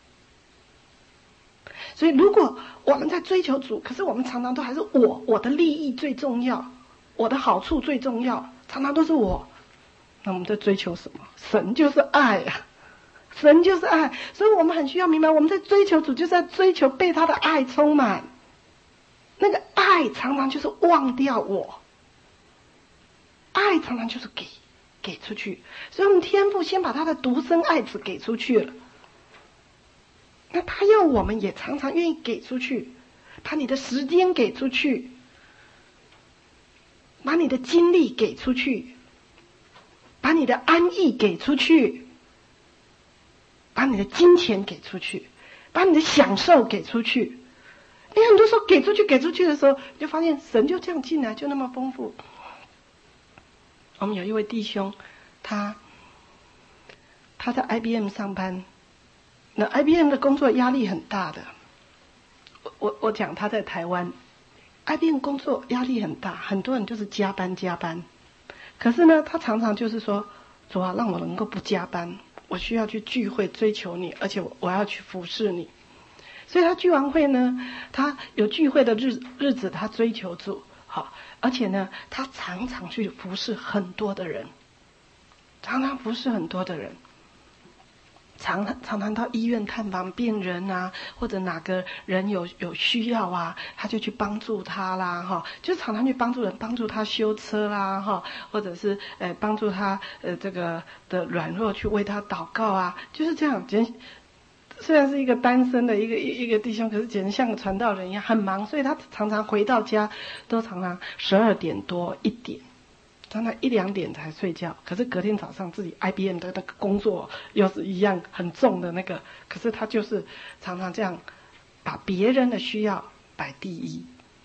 所以如果我们在追求主，可是我们常常都还是我我的利益最重要。”我的好处最重要，常常都是我。那我们在追求什么？神就是爱呀、啊，神就是爱，所以我们很需要明白，我们在追求主，就是在追求被他的爱充满。那个爱常常就是忘掉我，爱常常就是给给出去。所以我们天父先把他的独生爱子给出去了，那他要我们也常常愿意给出去，把你的时间给出去。把你的精力给出去，把你的安逸给出去，把你的金钱给出去，把你的享受给出去。你很多时候给出去给出去的时候，你就发现神就这样进来，就那么丰富。我们有一位弟兄，他他在 I B M 上班，那 I B M 的工作压力很大的。我我我讲他在台湾。I B M 工作压力很大，很多人就是加班加班。可是呢，他常常就是说：“主啊，让我能够不加班，我需要去聚会追求你，而且我我要去服侍你。”所以他聚完会呢，他有聚会的日日子，他追求主，好，而且呢，他常常去服侍很多的人，常常服侍很多的人。常常常到医院探访病人啊，或者哪个人有有需要啊，他就去帮助他啦，哈，就常常去帮助人，帮助他修车啦，哈，或者是呃帮助他呃这个的软弱去为他祷告啊，就是这样。简虽然是一个单身的一个一个弟兄，可是简直像个传道人一样，很忙，所以他常常回到家都常常十二点多一点。常常一两点才睡觉，可是隔天早上自己 I B M 的那个工作又是一样很重的那个，可是他就是常常这样把别人的需要摆第一。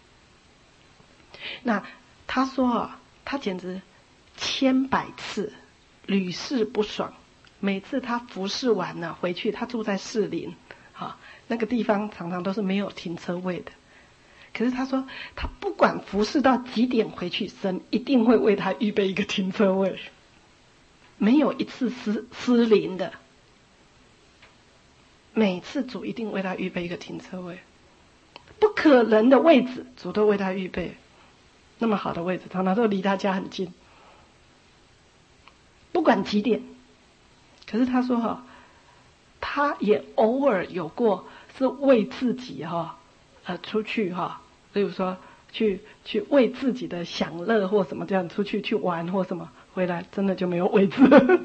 那他说啊，他简直千百次屡试不爽，每次他服侍完了回去，他住在士林，啊，那个地方常常都是没有停车位的。可是他说，他不管服侍到几点回去，神一定会为他预备一个停车位，没有一次失失灵的。每次主一定为他预备一个停车位，不可能的位置，主都为他预备。那么好的位置，常常都离他家很近，不管几点。可是他说哈，他也偶尔有过是为自己哈，呃，出去哈。例如说去去为自己的享乐或什么这样出去去玩或什么，回来真的就没有位置了。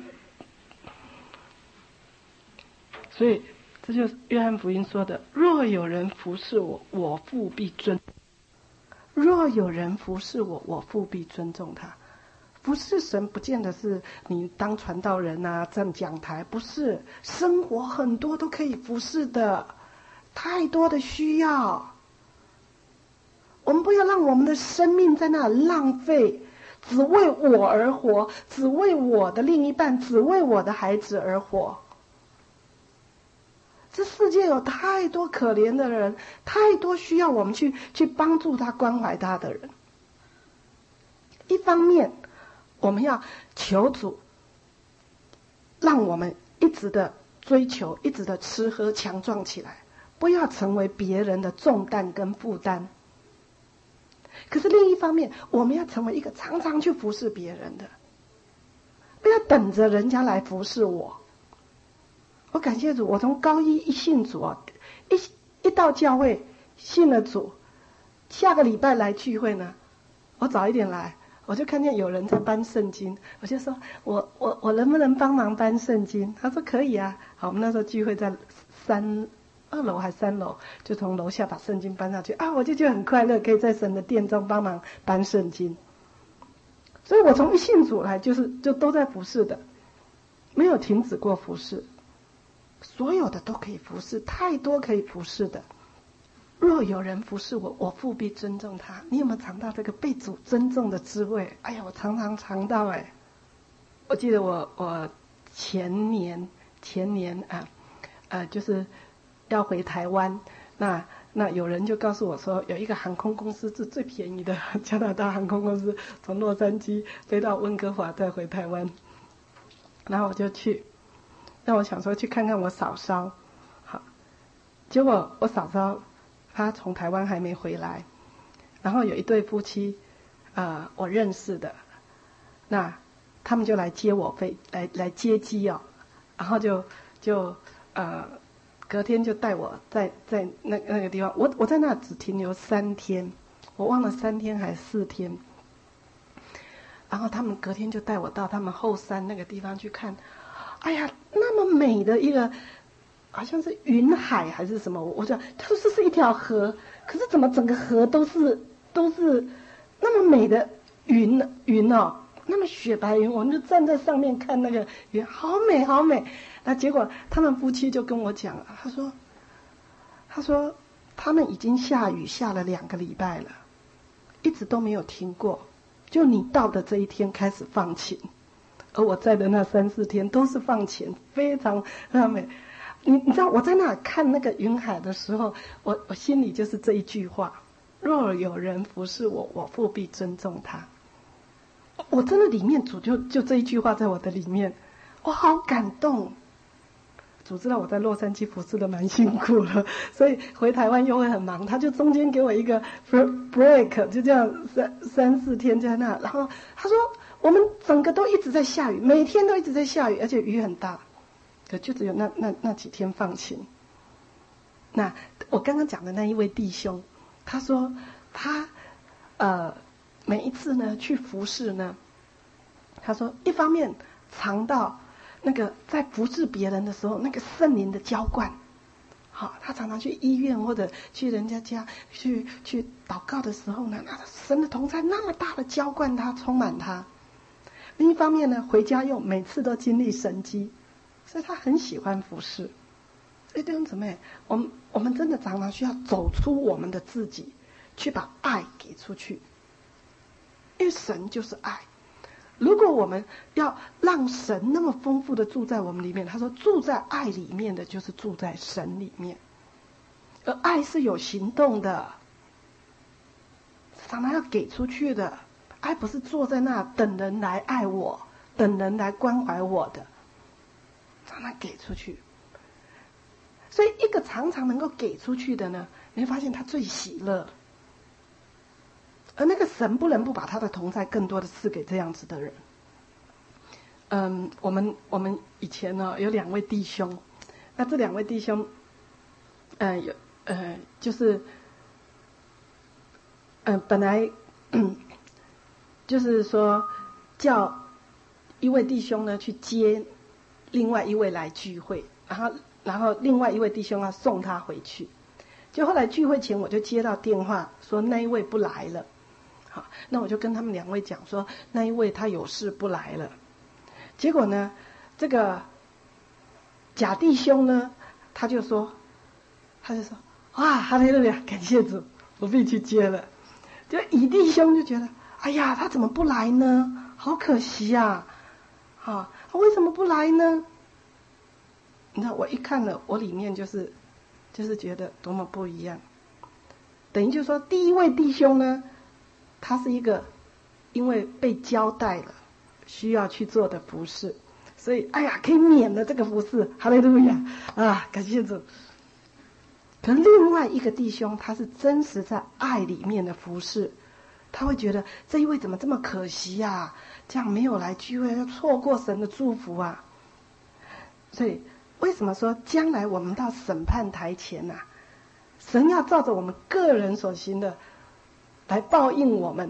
所以这就是约翰福音说的：若有人服侍我，我父必尊；若有人服侍我，我父必尊重他。服侍神不见得是你当传道人啊，站讲台，不是，生活很多都可以服侍的，太多的需要。我们不要让我们的生命在那浪费，只为我而活，只为我的另一半，只为我的孩子而活。这世界有太多可怜的人，太多需要我们去去帮助他、关怀他的人。一方面，我们要求主，让我们一直的追求，一直的吃喝强壮起来，不要成为别人的重担跟负担。可是另一方面，我们要成为一个常常去服侍别人的，不要等着人家来服侍我。我感谢主，我从高一一信主啊，一一到教会信了主，下个礼拜来聚会呢，我早一点来， 我就看见有人在搬圣经，我就说我我我能不能帮忙搬圣经？他说可以啊。好，我们那时候聚会在三二楼还三楼，就从楼下把圣经搬上去啊，我就觉得很快乐，可以在神的殿中帮忙搬圣经。所以我从一信主来就是就都在服侍的，没有停止过服侍，所有的都可以服侍，太多可以服侍的。若有人服侍我，我父必尊重他。你有没有尝到这个被主尊重的滋味？哎呀，我常常尝到哎。我记得我我前年前年啊呃就是要回台湾，那那有人就告诉我说，有一个航空公司是最便宜的加拿大航空公司，从洛杉矶飞到温哥华再回台湾，然后我就去，那我想说去看看我嫂嫂，好，结果我嫂嫂他从台湾还没回来，然后有一对夫妻，呃，我认识的，那他们就来接我飞，来来接机哦，然后就就呃，隔天就带我在在那那个地方，我我在那只停留三天，我忘了三天还是四天，然后他们隔天就带我到他们后山那个地方去看，哎呀，那么美的一个。好像是云海还是什么，我讲他说这是一条河，可是怎么整个河都是都是那么美的云云哦，那么雪白云，我们就站在上面看那个云，好美好美。那结果他们夫妻就跟我讲，他说他说他们已经下雨下了两个礼拜了，一直都没有停过，就你到的这一天开始放晴，而我在的那三四天都是放晴，非常非常美。你你知道我在那看那个云海的时候，我我心里就是这一句话：若有人服侍我，我父必尊重他。我真的里面主就就这一句话在我的里面，我好感动。主知道我在洛杉矶服侍的蛮辛苦了，所以回台湾又会很忙，他就中间给我一个 break， 就这样三三四天在那，然后他说我们整个都一直在下雨，每天都一直在下雨，而且雨很大。可就只有那那那几天放晴。那我刚刚讲的那一位弟兄，他说他呃每一次呢去服侍呢，他说一方面尝到那个在服侍别人的时候那个圣灵的浇灌，好，他常常去医院或者去人家家去去祷告的时候呢，那神的同在那么大的浇灌他，充满他。另一方面呢，回家又每次都经历神迹。所以他很喜欢服侍。所以弟兄姊妹，我们我们真的常常需要走出我们的自己，去把爱给出去。因为神就是爱。如果我们要让神那么丰富的住在我们里面，他说住在爱里面的就是住在神里面。而爱是有行动的，常常要给出去的。爱不是坐在那等人来爱我，等人来关怀我的。常常给出去，所以一个常常能够给出去的呢，你会发现他最喜乐。而那个神不能不把他的同在更多的赐给这样子的人。嗯，我们我们以前呢有两位弟兄，那这两位弟兄，嗯、呃、有呃就是嗯、呃、本来嗯就是说叫一位弟兄呢去接另外一位来聚会，然后然后另外一位弟兄要送他回去，就后来聚会前我就接到电话说那一位不来了，好，那我就跟他们两位讲说那一位他有事不来了。结果呢，这个甲弟兄呢，他就说，他就说，哇，哈利路亚，感谢主，我必去接了。就乙弟兄就觉得，哎呀，他怎么不来呢？好可惜呀，啊，啊，他为什么不来呢？你知道，我一看了，我里面就是，就是觉得多么不一样。等于就是说，第一位弟兄呢，他是一个因为被交代了需要去做的服事，所以哎呀可以免了这个服事，哈利路亚啊，感谢主。可另外一个弟兄他是真实在爱里面的服事，他会觉得这一位怎么这么可惜呀、啊？这样没有来聚会，错过神的祝福啊！所以为什么说将来我们到审判台前啊，神要照着我们个人所行的来报应我们？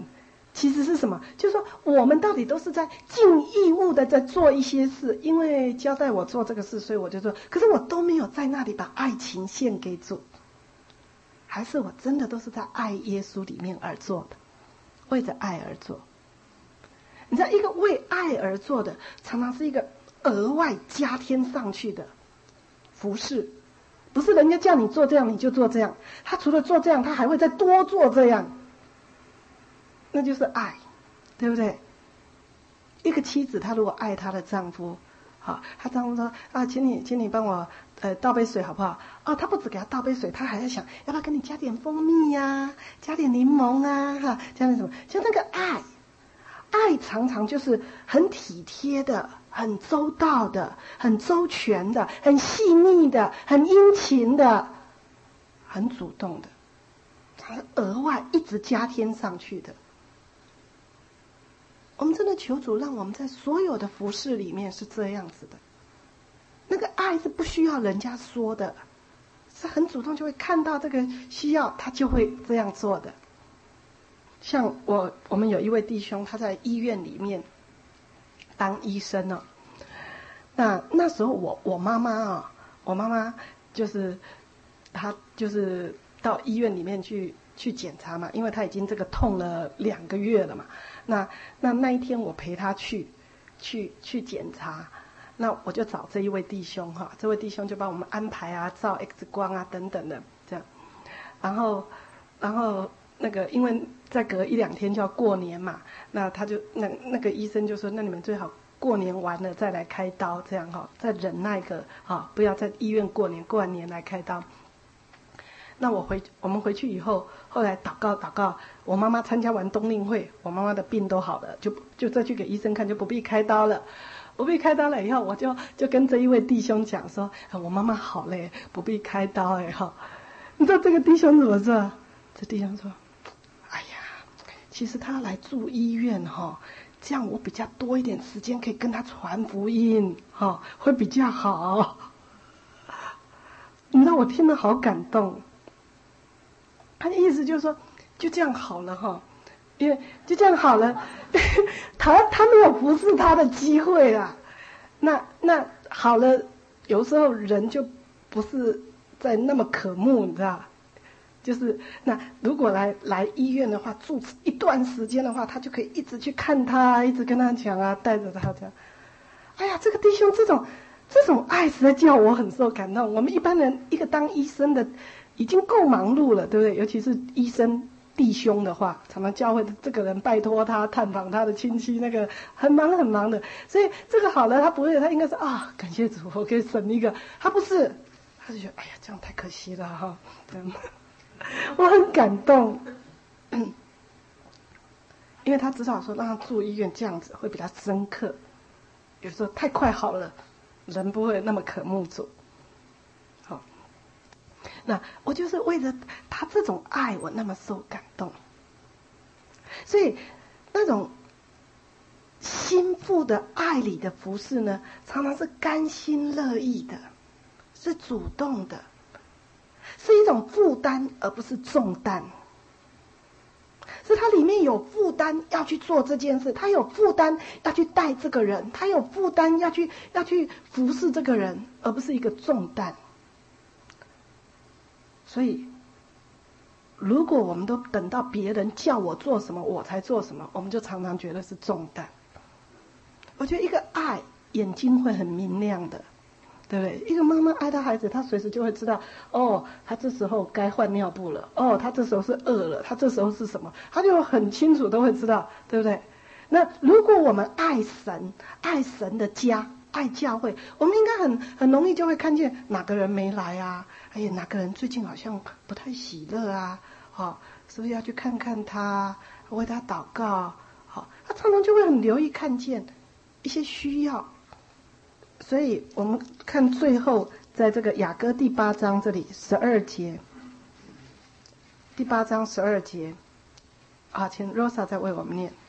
其实是什么？就是说，我们到底都是在尽义务的在做一些事，因为交代我做这个事，所以我就做。可是我都没有在那里把爱情献给主，还是我真的都是在爱耶稣里面而做的，为着爱而做。你知道，一个为爱而做的，常常是一个额外加添上去的服事，不是人家叫你做这样你就做这样，他除了做这样，他还会再多做这样。那就是爱，对不对？一个妻子，她如果爱她的丈夫，好，她丈夫说啊，请你，请你帮我呃倒杯水好不好？哦，她不只给他倒杯水，她还在想要不要跟你加点蜂蜜呀、啊，加点柠檬啊，哈，加点什么？就那个爱，爱常常就是很体贴的、很周到的、很周全的、很细腻的、很殷勤的、很主动的，它是额外一直加添上去的。我们真的求主让我们在所有的服事里面是这样子的，那个爱是不需要人家说的，是很主动就会看到这个需要，他就会这样做的。像我我们有一位弟兄，他在医院里面当医生哦。那那时候我我妈妈啊，我妈妈就是她就是到医院里面去去检查嘛，因为她已经这个痛了两个月了嘛。那那那一天我陪他去去去检查，那我就找这一位弟兄哈，这位弟兄就帮我们安排啊，照 X 光啊等等的这样，然后然后那个因为再隔一两天就要过年嘛，那他就那那个医生就说，那你们最好过年完了再来开刀，这样哈，再忍耐个哈，不要在医院过年，过完年来开刀。那我回我们回去以后，后来祷告祷告，我妈妈参加完冬令会，我妈妈的病都好了，就就再去给医生看，就不必开刀了。不必开刀了以后，我就就跟这一位弟兄讲说，啊、我妈妈好嘞，不必开刀哎哈。你知道这个弟兄怎么做？这弟兄说，哎呀，其实他来住医院哈，这样我比较多一点时间可以跟他传福音哈，会比较好。你知道我听了好感动。他的意思就是说，就这样好了哈，因为就这样好了，他他没有服侍他的机会啦。那那好了，有时候人就不是在那么渴慕，你知道？就是那如果来来医院的话，住一段时间的话，他就可以一直去看他，一直跟他讲啊，带着他这样。哎呀，这个弟兄这种这种爱实在叫我很受感动。我们一般人一个当医生的。已经够忙碌了，对不对？尤其是医生弟兄的话，常常教会这个人拜托他探访他的亲戚，那个很忙很忙的。所以这个好了，他不会，他应该是啊，感谢主，我可以省一个。他不是，他就觉得哎呀，这样太可惜了哈。嗯，我很感动，因为他知道说让他住医院这样子会比较深刻。有时候太快好了，人不会那么渴慕主。那我就是为了他这种爱，我那么受感动。所以那种心腹的爱里的服事呢，常常是甘心乐意的，是主动的，是一种负担而不是重担。是他里面有负担要去做这件事，他有负担要去带这个人，他有负担要去要去服侍这个人，而不是一个重担。所以，如果我们都等到别人叫我做什么，我才做什么，我们就常常觉得是重担。我觉得一个爱，眼睛会很明亮的，对不对？一个妈妈爱她孩子，她随时就会知道，哦，她这时候该换尿布了，哦，她这时候是饿了，她这时候是什么，她就很清楚都会知道，对不对？那如果我们爱神，爱神的家，爱教会，我们应该很很容易就会看见哪个人没来啊，哎呀，哪个人最近好像不太喜乐啊，哦，是不是要去看看他，为他祷告？好、哦，他常常就会很留意看见一些需要。所以我们看最后，在这个雅歌第八章这里十二节，第八章十二节，啊，请 Rosa 再为我们念。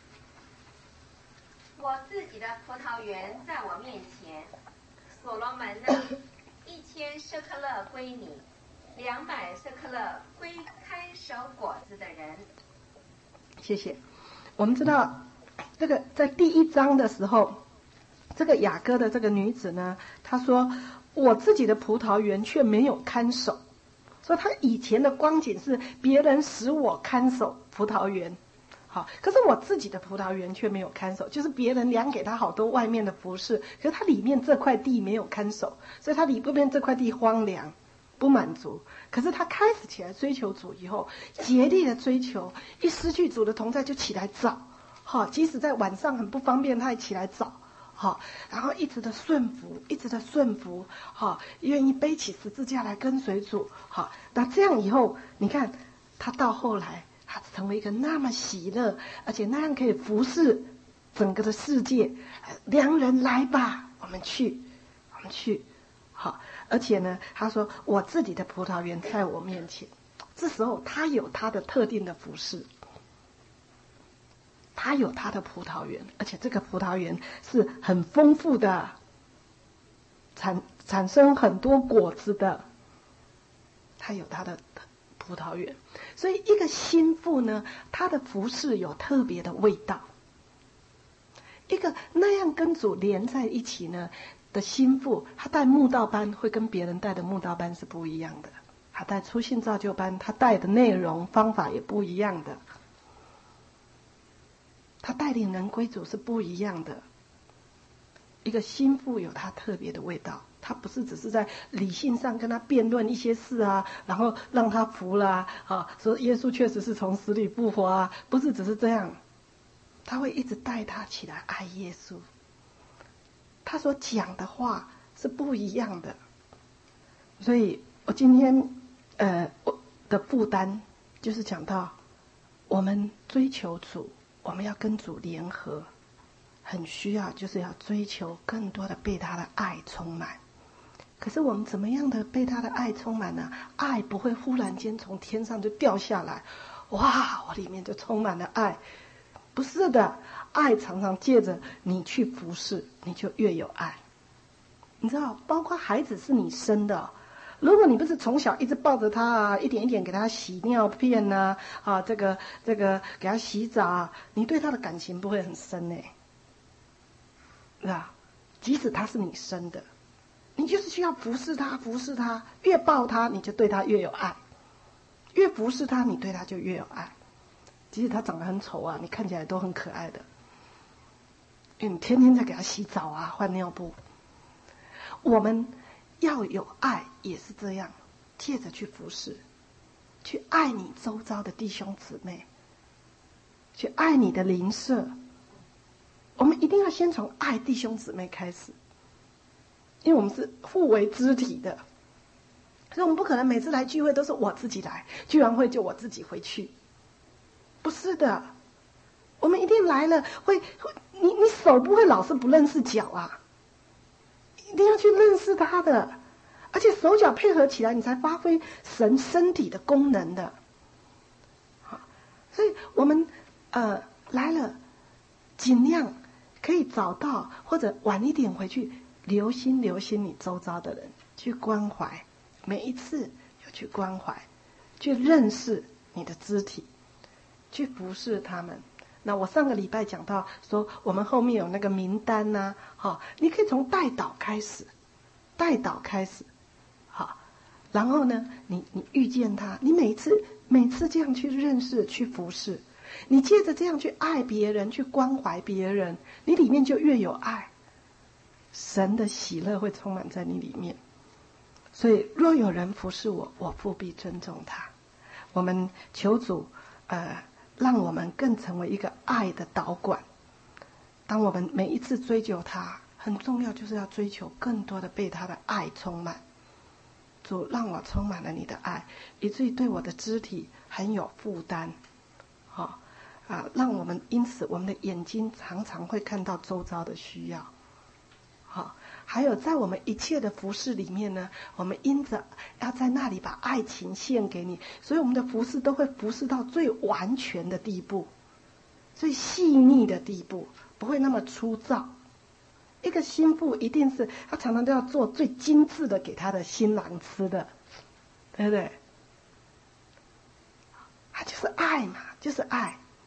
我自己的葡萄园在我面前，所罗门呢，一千舍克勒归你，两百舍克勒归开手果子的人。 谢谢。 我们知道，这个在第一章的时候，这个雅歌的这个女子呢，她说：“我自己的葡萄园却没有看守。”所以她以前的光景是别人使我看守葡萄园，好，可是我自己的葡萄园却没有看守，就是别人量给她好多外面的服饰，可是她里面这块地没有看守，所以她里边这块地荒凉。不满足，可是他开始起来追求主以后，竭力的追求，一失去主的同在就起来找，好，即使在晚上很不方便，他也起来找，好，然后一直的顺服，一直的顺服，好，愿意背起十字架来跟随主，好，那这样以后，你看他到后来，他成为一个那么喜乐，而且那样可以服侍整个的世界，良人来吧，我们去，我们去，好。而且呢，他说我自己的葡萄园在我面前，这时候他有他的特定的服饰，他有他的葡萄园，而且这个葡萄园是很丰富的，产产生很多果子的，他有他的葡萄园。所以一个心腹呢，他的服饰有特别的味道。一个那样跟主连在一起呢的心腹，他带慕道班会跟别人带的慕道班是不一样的，他带初信造就班，他带的内容方法也不一样的，他带领人归主是不一样的。一个心腹有他特别的味道，他不是只是在理性上跟他辩论一些事啊，然后让他服了 啊, 啊说耶稣确实是从死里复活啊，不是只是这样，他会一直带他起来爱耶稣。他所讲的话是不一样的，所以我今天呃我的负担就是讲到，我们追求主，我们要跟主联合，很需要就是要追求更多的被他的爱充满。可是我们怎么样的被他的爱充满呢？爱不会忽然间从天上就掉下来，哇，我里面就充满了爱。不是的，爱常常借着你去服侍，你就越有爱。你知道，包括孩子是你生的，如果你不是从小一直抱着他啊，一点一点给他洗尿片啊，啊，这个这个给他洗澡啊，你对他的感情不会很深呢，是吧？即使他是你生的，你就是需要服侍他，服侍他，越抱他，你就对他越有爱；越服侍他，你对他就越有爱。即使他长得很丑啊，你看起来都很可爱的，因为你天天在给他洗澡啊，换尿布。我们要有爱，也是这样，借着去服侍，去爱你周遭的弟兄姊妹，去爱你的邻舍。我们一定要先从爱弟兄姊妹开始，因为我们是互为肢体的，所以我们不可能每次来聚会都是我自己来，聚完会就我自己回去。不是的，我们一定来了会会，你你手不会老是不认识脚啊，一定要去认识他的，而且手脚配合起来，你才发挥神身体的功能的。好，所以我们呃来了，尽量可以找到或者晚一点回去，留心留心你周遭的人，去关怀，每一次有去关怀，去认识你的肢体。去服侍他们。那我上个礼拜讲到说，我们后面有那个名单呐、啊，好，你可以从代祷开始，代祷开始，好，然后呢，你你遇见他，你每次每次这样去认识、去服侍，你借着这样去爱别人、去关怀别人，你里面就越有爱，神的喜乐会充满在你里面。所以，若有人服侍我，我父必尊重他。我们求主，呃。让我们更成为一个爱的导管。当我们每一次追求他，很重要就是要追求更多的被他的爱充满。主，让我充满了你的爱，以至于对我的肢体很有负担。好、哦、啊，让我们因此我们的眼睛常常会看到周遭的需要。好、哦，还有在我们一切的服事里面呢，我们因着要在那里把爱情献给你，所以我们的服事都会服事到最完全的地步，最细腻的地步，不会那么粗糙。一个心腹一定是他常常都要做最精致的给他的新郎吃的，对不对？他就是爱嘛，就是爱。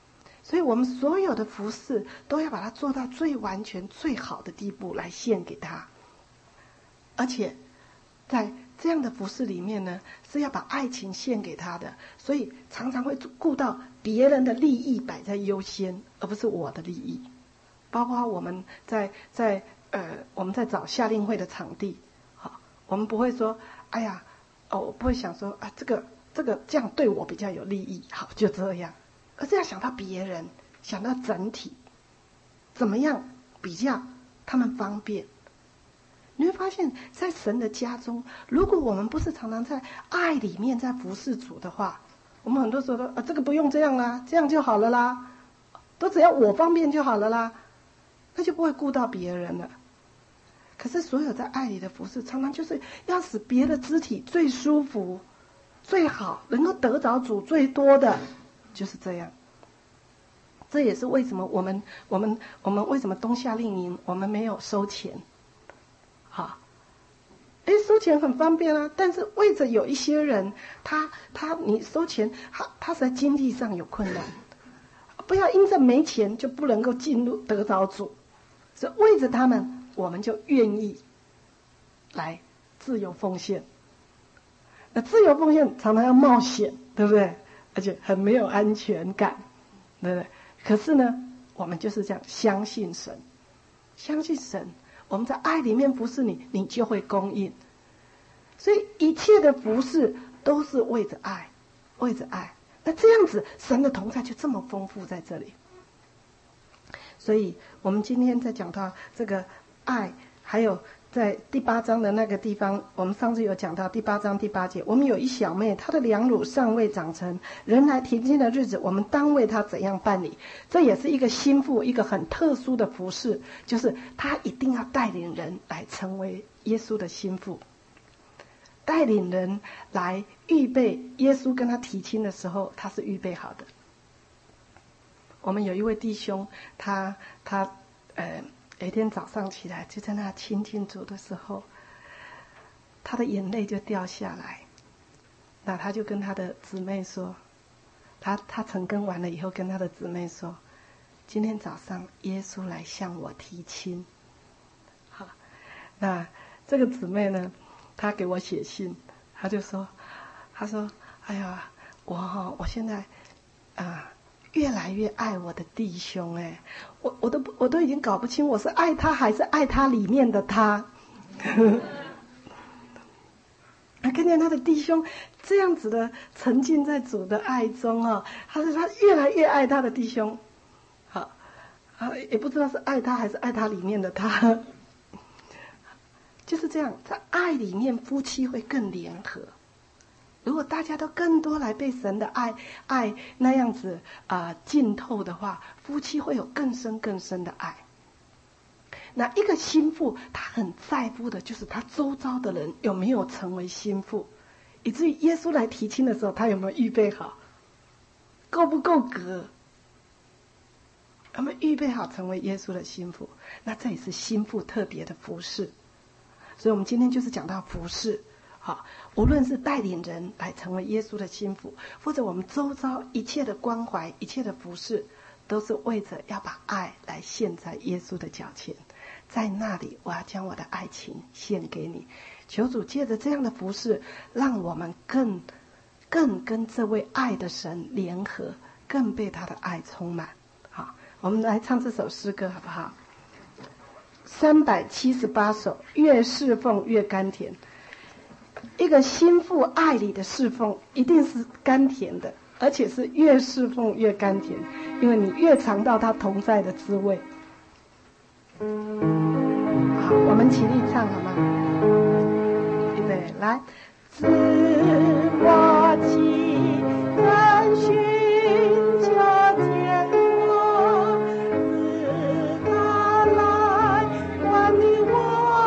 所以我们所有的服事都要把它做到最完全最好的地步来献给他。而且在这样的服事里面呢，是要把爱情献给他的，所以常常会顾到别人的利益摆在优先，而不是我的利益。包括我们在在呃我们在找夏令会的场地，好，我们不会说哎呀哦，我不会想说啊这个这个这样对我比较有利益，好就这样，而是要想到别人，想到整体，怎么样比较他们方便。你会发现在神的家中，如果我们不是常常在爱里面在服侍主的话，我们很多时候都啊这个不用这样啦，这样就好了啦，都只要我方便就好了啦，那就不会顾到别人了。可是所有在爱里的服侍，常常就是要使别的肢体最舒服最好，能够得着主最多的，就是这样。这也是为什么我们我们我们为什么冬夏令营我们没有收钱。好，哎，收钱很方便啊，但是为着有一些人，他他你收钱，他他是在经济上有困难，不要因着没钱就不能够进入得着主，所以为着他们，我们就愿意来自由奉献。那自由奉献常常要冒险，对不对？而且很没有安全感，对不对？可是呢，我们就是这样相信神，相信神。我们在爱里面服侍你，你就会供应。所以一切的服侍都是为着爱，为着爱。那这样子，神的同在就这么丰富在这里。所以我们今天在讲到这个爱，还有在第八章的那个地方，我们上次有讲到第八章第八节，我们有一小妹，她的两乳尚未长成，人来停经的日子，我们当为她怎样办理？这也是一个心腹，一个很特殊的服事，就是她一定要带领人来成为耶稣的心腹，带领人来预备耶稣跟他提亲的时候，他是预备好的。我们有一位弟兄，他他呃。有一天早上起来，就在那亲近主的时候，他的眼泪就掉下来。那他就跟他的姊妹说，他他晨更完了以后，跟他的姊妹说，今天早上耶稣来向我提亲。好，那这个姊妹呢，她给我写信，她就说，她说，哎呀，我哈，我现在啊。越来越爱我的弟兄，哎，我我都我都已经搞不清我是爱他还是爱他里面的他。他看见他的弟兄这样子的沉浸在主的爱中啊，他说他越来越爱他的弟兄，好，啊也不知道是爱他还是爱他里面的他，就是这样，在爱里面夫妻会更联合。如果大家都更多来被神的爱爱那样子啊、呃、浸透的话，夫妻会有更深更深的爱。那一个心腹，他很在乎的就是他周遭的人有没有成为心腹，以至于耶稣来提亲的时候，他有没有预备好，够不够格，有没有预备好成为耶稣的心腹？那这也是心腹特别的服事。所以我们今天就是讲到服事。好，无论是带领人来成为耶稣的心腹，或者我们周遭一切的关怀、一切的服事，都是为着要把爱来献在耶稣的脚前。在那里，我要将我的爱情献给你。求主借着这样的服事，让我们更、更跟这位爱的神联合，更被他的爱充满。好，我们来唱这首诗歌好不好？三百七十八首，越侍奉越甘甜。一个心腹爱里的侍奉一定是甘甜的，而且是越侍奉越甘甜，因为你越尝到他同在的滋味。好，我们起立唱好吗？预备，来。自我起人寻求天国，自他来管理我。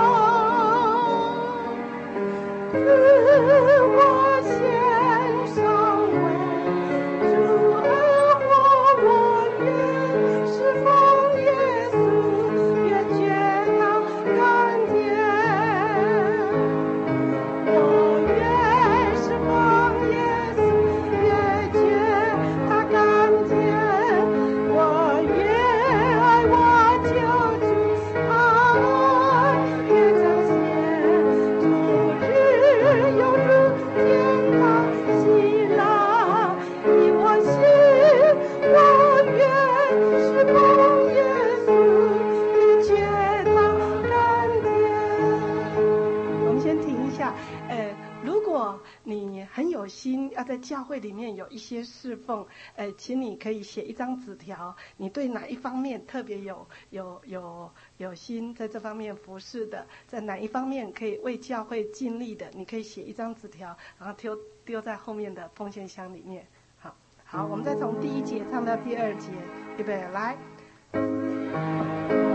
自我献上为主恩活，我愿侍奉耶稣，越觉他甘甜。我愿侍奉教会里面有一些侍奉，呃，请你可以写一张纸条，你对哪一方面特别有有有有心，在这方面服侍的，在哪一方面可以为教会尽力的，你可以写一张纸条，然后丢丢在后面的奉献箱里面。好，好，我们再从第一节唱到第二节，预备，来。